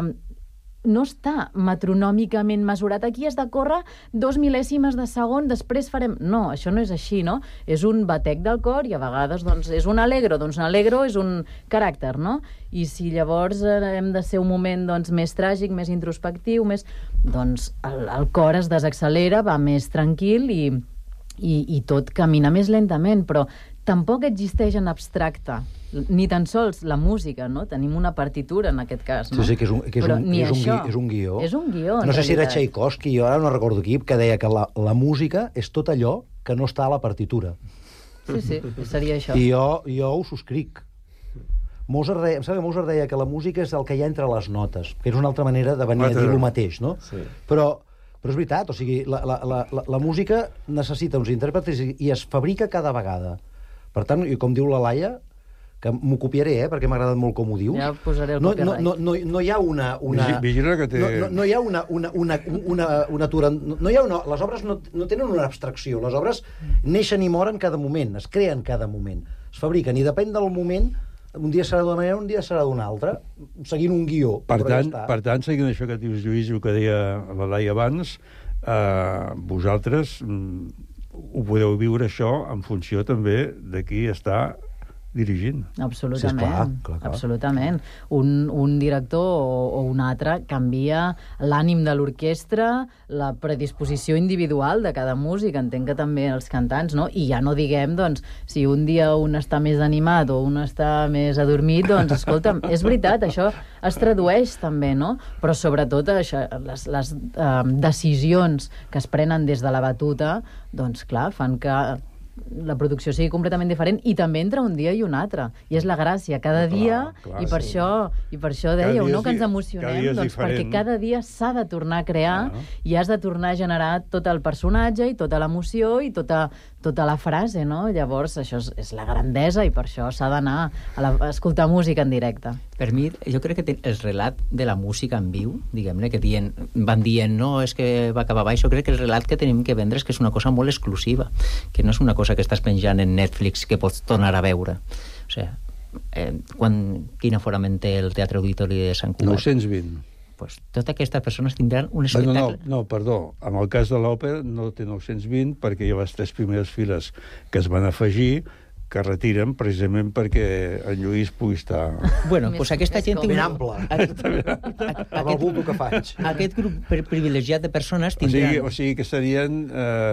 no està metronòmicament mesurat. Aquí has de córrer 2 mil·lèsimes de segon, després farem... No, això no és així, no? És un batec del cor i a vegades doncs, és un allegro. Doncs un allegro és un caràcter, no? I si llavors hem de ser un moment doncs, més tràgic, més introspectiu, doncs el cor es desaccelera, va més tranquil i tot camina més lentament, però tampoc existeix en abstracte, ni tan sols la música, no? Tenim una partitura, en aquest cas, no? Sí, que és un guió. És un guió, no sé si era Tchaikovsky, jo ara no recordo qui, que deia que la música és tot allò que no està a la partitura. Sí, seria això. I jo ho subscric. Mozart deia que la música és el que hi ha entre les notes, que és una altra manera de venir a dir el mateix, no? Sí. Però és veritat, o sigui, la música necessita uns intèrprets i es fabrica cada vegada. Per tant, i com diu la Laia, que m'ho copiaré, perquè m'ha agradat molt com ho dius. Ja posaré el copyright. No hi ha una... Vigila que té... No hi ha una Turandot... Les obres no tenen una abstracció. Les obres neixen i moren cada moment, es creen cada moment, es fabriquen, i depèn del moment, un dia serà d'una manera, un dia serà d'una altra, seguint un guió. Per tant, seguint això que dius, Lluís, el que deia la Laia abans, vosaltres ho podeu viure això en funció també de qui està dirigint. Absolutament. Sí, clar. Absolutament. Un director o un altre canvia l'ànim de l'orquestra, la predisposició individual de cada músic, entenc que també els cantants, no? I ja no diguem, doncs, si un dia un està més animat o un està més adormit, doncs, escolta'm, és veritat, això es tradueix també, no? Però sobretot això, les decisions que es prenen des de la batuta, doncs, clar, fan que la producció sigui completament diferent, i també entre un dia i un altre, i és la gràcia cada dia, i per això dèieu, no?, que ens emocionem, doncs perquè cada dia s'ha de tornar a crear i has de tornar a generar tot el personatge i tota l'emoció i tota la frase, no? Llavors això és la grandesa, i per això s'ha d'anar a escoltar música en directe. Per mi, jo crec que el relat de la música en viu, diguem-ne, que van dient, no, és que va acabar baix, jo crec que el relat que tenim que vendre és que és una cosa molt exclusiva, que no és una cosa que estàs penjant en Netflix que pots tornar a veure. O sigui, quin aforament té el Teatre Auditori de Sant Cugat? 920. Pues totes aquestes persones tindran un espectacle... No, perdó. En el cas de l'òpera no té 920 perquè hi ha les 3 primeres files que es van afegir, que retiren precisament perquè en Lluís pugui estar... Bueno, doncs aquesta gent... Ben ample. Amb el bulto que faig. Aquest grup privilegiat de persones tindran... O sigui que serien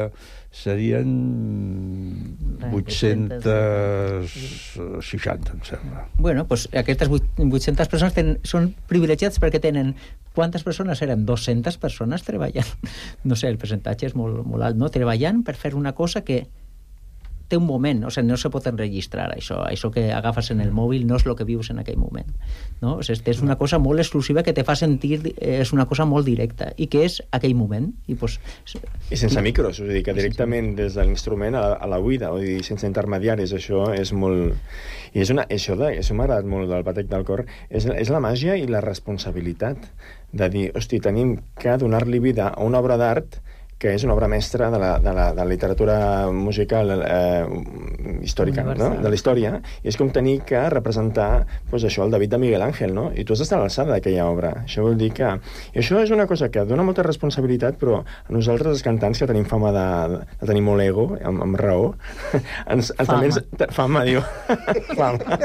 860, em sembla. Bueno, doncs aquestes 800 persones són privilegiats perquè tenen... Quantes persones eren? 200 persones treballant. No sé, el percentatge és molt alt, no? Treballant per fer una cosa que té un moment, o sigui, no se pot enregistrar això que agafes en el mòbil no és el que vius en aquell moment, no? O sigui, és una cosa molt exclusiva que te fa sentir, és una cosa molt directa i que és aquell moment i sense micros, és a dir, que directament des de l'instrument a la buida, o dir, sense intermediaris, això és molt... I això m'ha agradat molt del Batec del Cor, és la màgia i la responsabilitat de dir, hosti, tenim que donar-li vida a una obra d'art que és una obra mestra de la literatura musical històrica, no? De la història, i és com tenir que representar això, el David de Miguel Ángel, no? I tu has d'estar a l'alçada d'aquella obra. Això vol dir que... I això és una cosa que dona molta responsabilitat, però a nosaltres, els cantants, que tenim fama de tenir molt ego, amb raó, també ens... Fama, diu. Fama.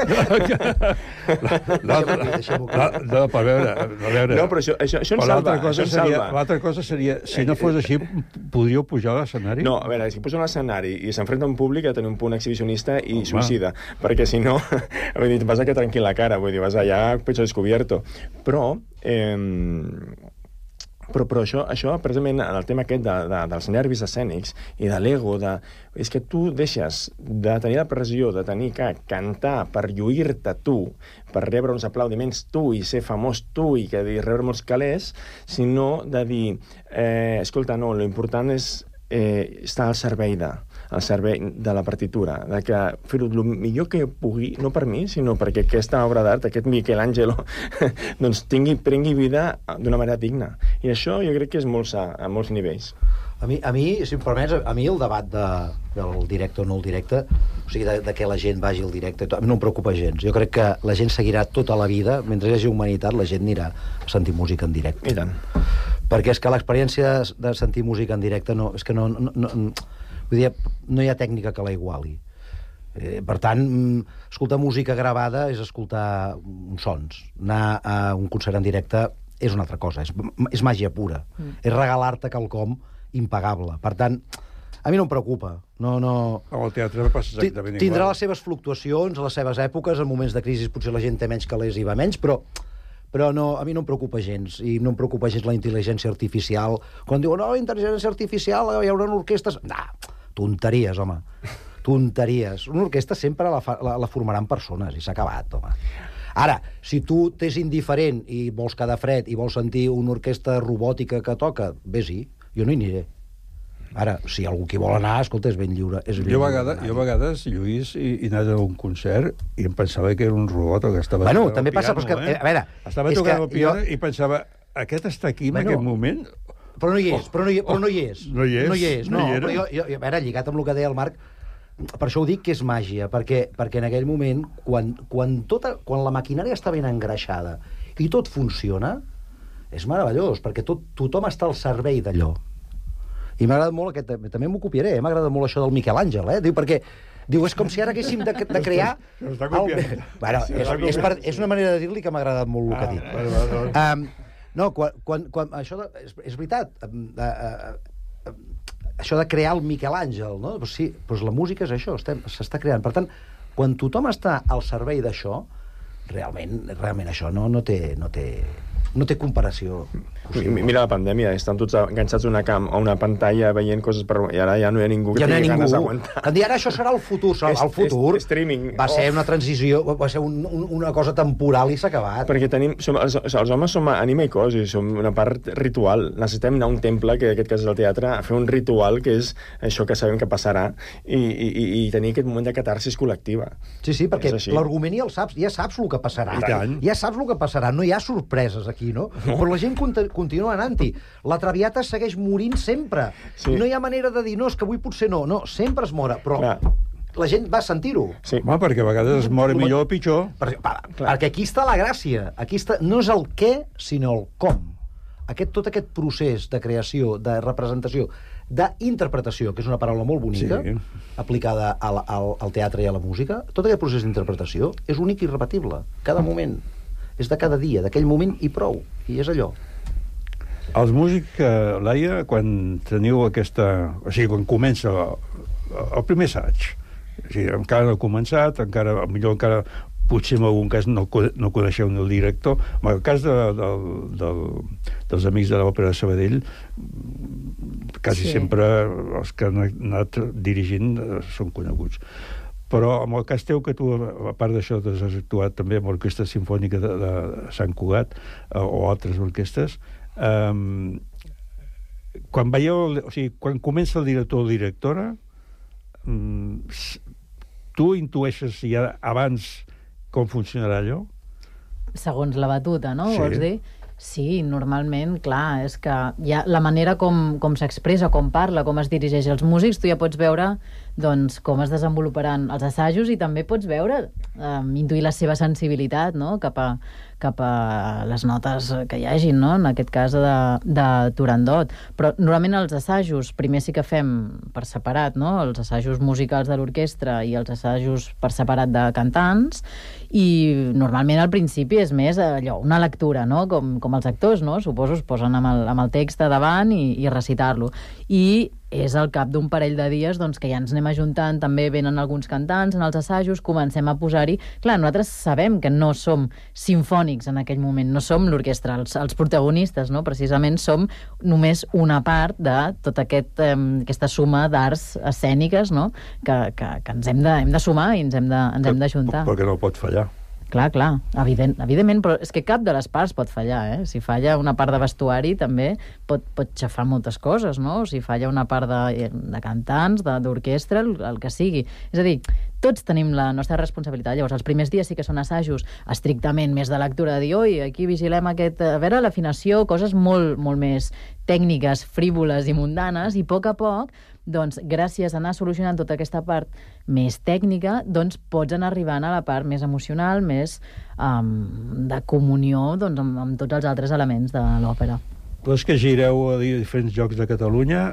No, per veure... No, però això ens salva. L'altra cosa seria, si no fos així, podríeu pujar a l'escenari? No, a veure, si puja a l'escenari i s'enfrenta a un públic, ha de tenir un punt exhibicionista i suïcida, perquè si no, vull dir, vas a quedar tranquil la cara, vull dir, vas allà pecho descubierto. Però això, precisament, en el tema aquest dels nervis escènics i de l'ego, és que tu deixes de tenir la pressió de tenir que cantar per lluir-te tu, per rebre uns aplaudiments tu i ser famós tu i rebre molts calés, sinó de dir, escolta, no, l'important és estar al servei de la partitura, de que fer-ho el millor que pugui, no per mi, sinó perquè aquesta obra d'art, aquest Michelangelo, doncs prengui vida d'una manera digna. I això jo crec que és molt sa, a molts nivells. A mi, si em permets, el debat del directe o no el directe, o sigui, de que la gent vagi al directe, a mi no em preocupa gens. Jo crec que la gent seguirà tota la vida, mentre hi hagi humanitat, la gent anirà a sentir música en directe. I tant. Perquè és que l'experiència de sentir música en directe és que vull dir, no hi ha tècnica que la iguali. Per tant, escoltar música gravada és escoltar uns sons. Anar a un concert en directe és una altra cosa, és màgia pura. És regalar-te quelcom impagable. Per tant, a mi no em preocupa. El teatre passa exactament igual. Tindrà les seves fluctuacions, les seves èpoques, en moments de crisi potser la gent té menys calés i va menys, però no, a mi no em preocupa gens, i no em preocupa gens la intel·ligència artificial. Quan diuen, la intel·ligència artificial, hi haurà orquestes... Tonteries, home. Tonteries. Una orquestra sempre la formaran persones, i s'ha acabat, home. Ara, si tu t'és indiferent i vols quedar fred i vols sentir una orquestra robòtica que toca, vés-hi, jo no hi aniré. Ara, si algú qui vol anar, escolta, és ben lliure. Jo a vegades, Lluís, he anat a un concert i em pensava que era un robot que estava tocant el piano. També passa, però a veure... Estava tocant el piano i pensava, aquest està aquí en aquest moment... Però no hi és, però no hi és. No hi és? No, però jo, a veure, lligat amb el que deia el Marc, per això ho dic que és màgia, perquè en aquell moment, quan la maquinària està ben engreixada i tot funciona, és meravellós, perquè tothom està al servei d'allò. I m'ha agradat molt, també m'ho copiaré, m'ha agradat molt això del Miquel Àngel, diu, perquè és com si ara haguéssim de crear... Bueno, és una manera de dir-li que m'ha agradat molt el que ha dit. No, quan això és veritat, això de crear el Miquel Àngel, no? Doncs sí, doncs la música és això, s'està creant. Per tant, quan tothom està al servei d'això, realment això no té no té comparació. Mira la pandèmia, estan tots enganxats a una pantalla veient coses i ara ja no hi ha ningú que tingui ganes d'aguantar. Em diuen, ara això serà el futur. El futur va ser una transició, va ser una cosa temporal i s'ha acabat. Perquè els homes som ànima i cos, i som una part ritual. Necessitem anar a un temple, que en aquest cas és el teatre, a fer un ritual que és això que sabem que passarà i tenir aquest moment de catarsis col·lectiva. Sí, perquè l'argument ja saps el que passarà. Ja saps el que passarà, no hi ha sorpreses aquí, no? Però la gent continua anant-hi. La Traviata segueix morint sempre. No hi ha manera de dir, no, és que avui potser no. No, sempre es mora, però la gent va sentir-ho. Home, perquè a vegades es mor millor o pitjor. Perquè aquí està la gràcia. Aquí està, no és el què, sinó el com. Tot aquest procés de creació, de representació, d'interpretació, que és una paraula molt bonica, aplicada al teatre i a la música, tot aquest procés d'interpretació és únic i irrepetible. Cada moment. És de cada dia, d'aquell moment i prou. I és allò. Els músics, Laia, quan teniu aquesta... O sigui, quan comença el primer assaig, o sigui, encara no ha començat, millor encara potser en algun cas no coneixeu ni el director. En el cas dels amics de l'Òpera de Sabadell, quasi sempre els que han anat dirigint són coneguts. Però en el cas teu, que tu, a part d'això, has actuat també amb l'Orquestra Simfònica de Sant Cugat o altres orquestres, quan veieu, o sigui, quan comença el director o directora, tu intueixes ja abans com funcionarà allò? Segons la batuta, no? Vols dir? Sí, normalment, clar, és que ja la manera com s'expressa, com parla, com es dirigeix als músics, tu ja pots veure doncs, com es desenvoluparan els assajos i també pots veure, intuir la seva sensibilitat, no? cap a les notes que hi hagin, no? En aquest cas de Turandot. Però normalment els assajos, primer sí que fem per separat, no? Els assajos musicals de l'orquestra i els assajos per separat de cantants, i normalment al principi és més allò, una lectura, no? Com els actors, no? Suposo es posen amb el text a davant i recitar-lo. I és al cap d'un parell de dies doncs, que ja ens anem ajuntant, també venen alguns cantants en els assajos, comencem a posar-hi... Clar, nosaltres sabem que no som simfònics en aquell moment, no som l'orquestra, els protagonistes, no? Precisament som només una part de tota aquesta suma d'arts escèniques, no? Que ens hem de sumar i ens hem d'ajuntar. Perquè no pot fallar. Clar, evidentment, però és que cap de les parts pot fallar, Si falla una part de vestuari, també pot xafar moltes coses, no? Si falla una part de cantants, d'orquestra, el que sigui. És a dir, tots tenim la nostra responsabilitat. Llavors, els primers dies sí que són assajos estrictament més de lectura, de dir, oi, aquí vigilem a veure l'afinació, coses molt, molt més tècniques, frívoles i mundanes, i a poc, doncs, gràcies a anar solucionant tota aquesta part més tècnica, doncs pots anar arribant a la part més emocional, més de comunió doncs, amb tots els altres elements de l'òpera. Però que gireu a diferents llocs de Catalunya,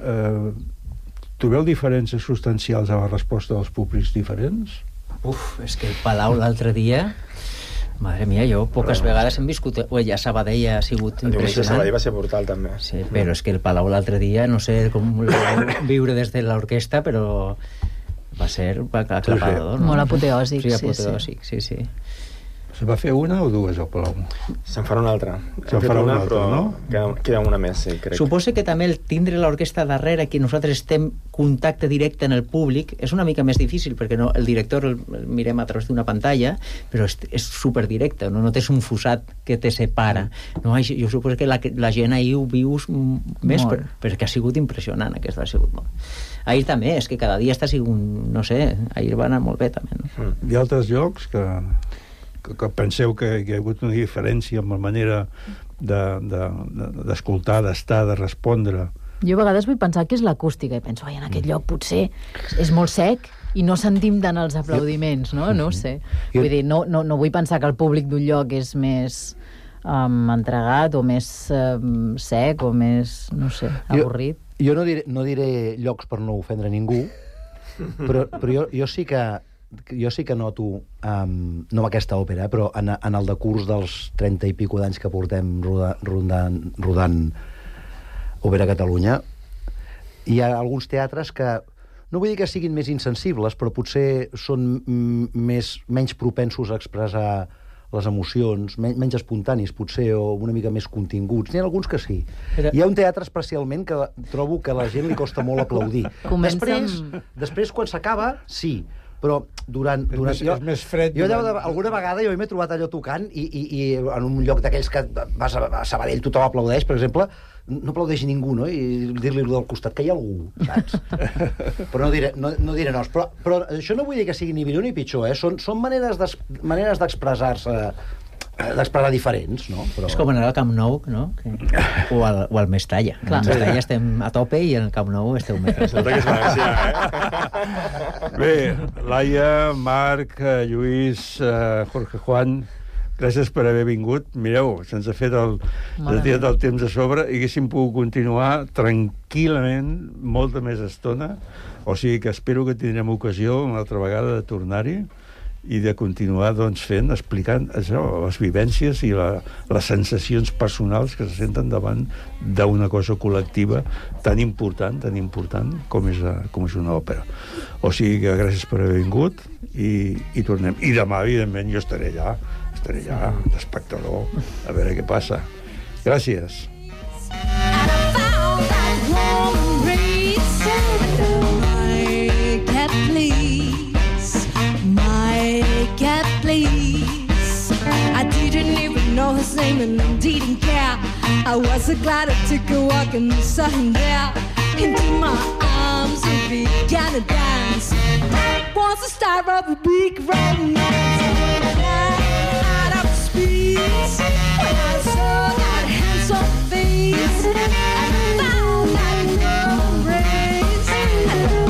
trobeu diferències substancials a la resposta dels públics diferents? És que el Palau l'altre dia... Madre mia, jo poques vegades hem viscut... a Sabadell ha sigut impressionant. Sabadell va ser brutal, també. Sí, però és que el Palau l'altre dia, no sé com viure des de l'orquestra, però va ser aclapador. Sí. Molt apoteòsic. Sí, apoteòsic, sí. Se va fer una o dues al Palau? Se'n farà una altra. Se'n farà una altra, no? Queda una més, sí, crec. Suposo que també el tindre l'orquestra darrere, que nosaltres estem contacte directe en el públic, és una mica més difícil, perquè no, el director el mirem a través d'una pantalla, però és superdirecte, no tens un fusat que te separa. No, jo suposo que la gent ahir ho vius més, perquè ha sigut impressionant, aquesta ha sigut molt. Ahir també, és que cada dia està siguent, no sé, ahir va anar molt bé també. No? Hi ha altres llocs que penseu que hi ha hagut una diferència amb la manera d'escoltar, d'estar, de respondre? Jo a vegades vull pensar que és l'acústica i penso, en aquest lloc potser és molt sec i no sentim tant els aplaudiments, no? No ho sé. Vull dir, no vull pensar que el públic d'un lloc és més entregat o més sec o més, no sé, avorrit. Jo no diré llocs per no ofendre ningú, però jo sí que noto, no aquesta òpera, però en el decurs dels 30 i pico d'anys que portem rodant Òpera Catalunya, hi ha alguns teatres que, no vull dir que siguin més insensibles, però potser són menys propensos a expressar les emocions, menys espontanis, potser, o una mica més continguts. N'hi ha alguns que sí. Hi ha un teatre especialment que trobo que a la gent li costa molt aplaudir. Després, quan s'acaba, sí, però durant és més fred. Jo alguna vegada jo m'he trobat allò tocant i en un lloc d'aquells que vas a Sabadell tothom aplaudeix, per exemple, no aplaudeix ningú, no? I dir-li del costat que hi ha algú, saps? Però no diré noms. Però això no vull dir que sigui ni millor ni pitjor, eh? Són maneres d'expressar-se, d'expressar diferents, no? Però... És com anar al Camp Nou, no? O al Mestalla. Al Mestalla estem a tope i en el Camp Nou esteu més. Bé, Laia, Marc, Lluís, Jorge Juan, gràcies per haver vingut. Mireu, se'ns ha fet el temps a sobre i haguéssim pogut continuar tranquil·lament molta més estona. O sigui que espero que tindrem ocasió una altra vegada de tornar-hi i de continuar explicant això, les vivències i les sensacions personals que se senten davant d'una cosa col·lectiva tan important com és una òpera. O sigui que gràcies per haver vingut i tornem. I demà, evidentment, jo estaré allà d'espectador a veure què passa. Gràcies. I didn't even know his name and didn't care. I was so glad I took a walk and saw him there. Into my arms we began to dance. Was the start of a big romance. Out of space, when I saw that handsome face, and I found that embrace at the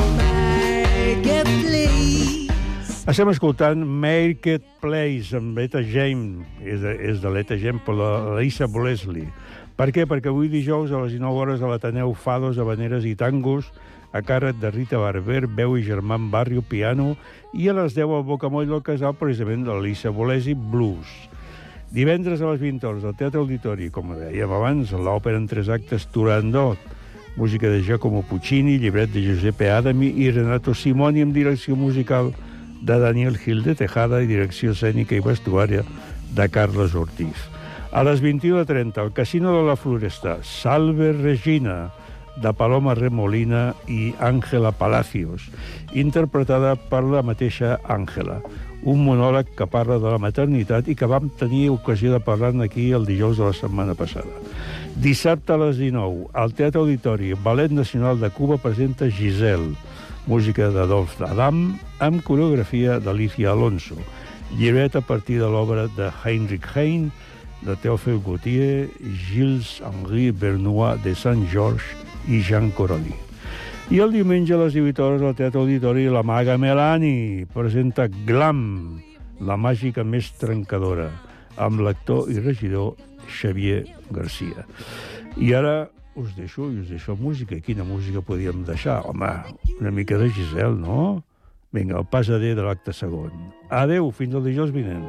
marketplace. Estem escoltant Marketplace amb Etta James. És de l'Etta James, per l'Elisa Bolesley. Per què? Perquè avui dijous a les 19 hores a l'Ateneu Fados, Habaneres i Tangos, a càrrec de Rita Barber, veu i Germán Barrio, piano, i a les 10 al Bocamoll del Casal, precisament de l'Elisa Bolesley, blues. Divendres a les 20 hores al Teatre Auditori, com dèiem abans, l'òpera en 3 actes Turandot, música de Giacomo Puccini, llibret de Giuseppe Adami i Renato Simoni amb direcció musical de Daniel Gil de Tejada i direcció escènica i vestuària de Carles Ortiz. A les 21:30, al Casino de la Floresta, Salve Regina, de Paloma Remolina i Àngela Palacios, interpretada per la mateixa Àngela. Un monòleg que parla de la maternitat i que vam tenir ocasió de parlar-ne aquí el dijous de la setmana passada. Dissabte a les 19, al Teatre Auditori, Ballet Nacional de Cuba presenta Giselle, música d'Adolf Adam, amb coreografia d'Alicia Alonso. Llibret a partir de l'obra de Heinrich Heine, de Théophile Gautier, Gilles-Henri Bernois de Saint-Georges i Jean Coroli. I el diumenge a les 18 hores al Teatre Auditori la Maga Melani presenta Glam, la màgica més trencadora, amb l'actor i regidor Xavier Garcia. I ara us deixo música. Quina música podíem deixar? Home, una mica de Giselle, no? Vinga, el pas adé de l'acte segon. Adéu, fins al dijous vinent.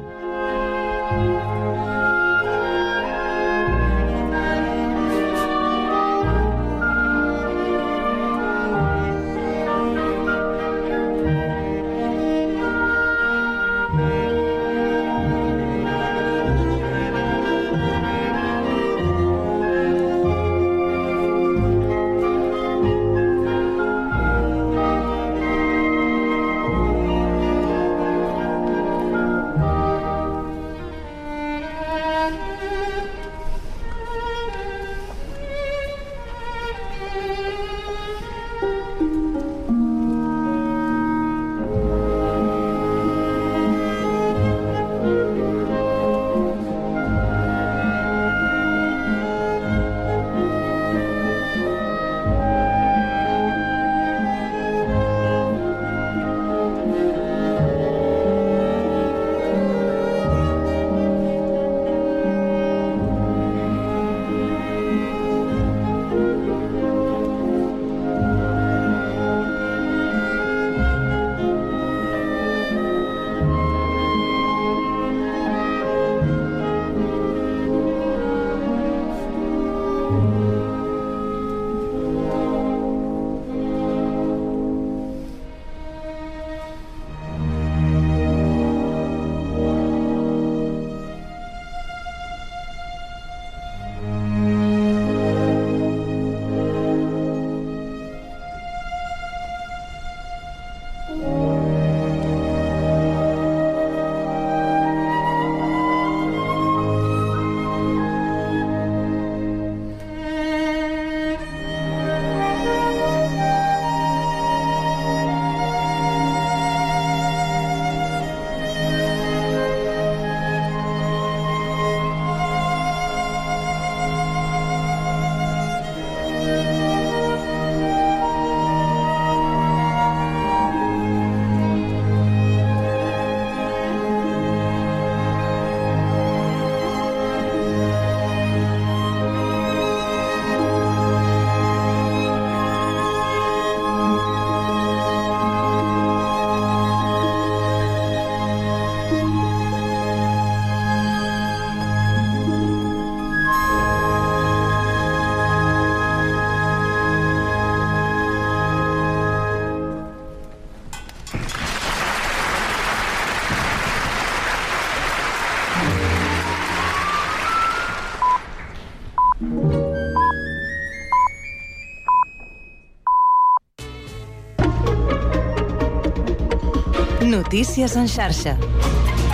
Notícies en xarxa.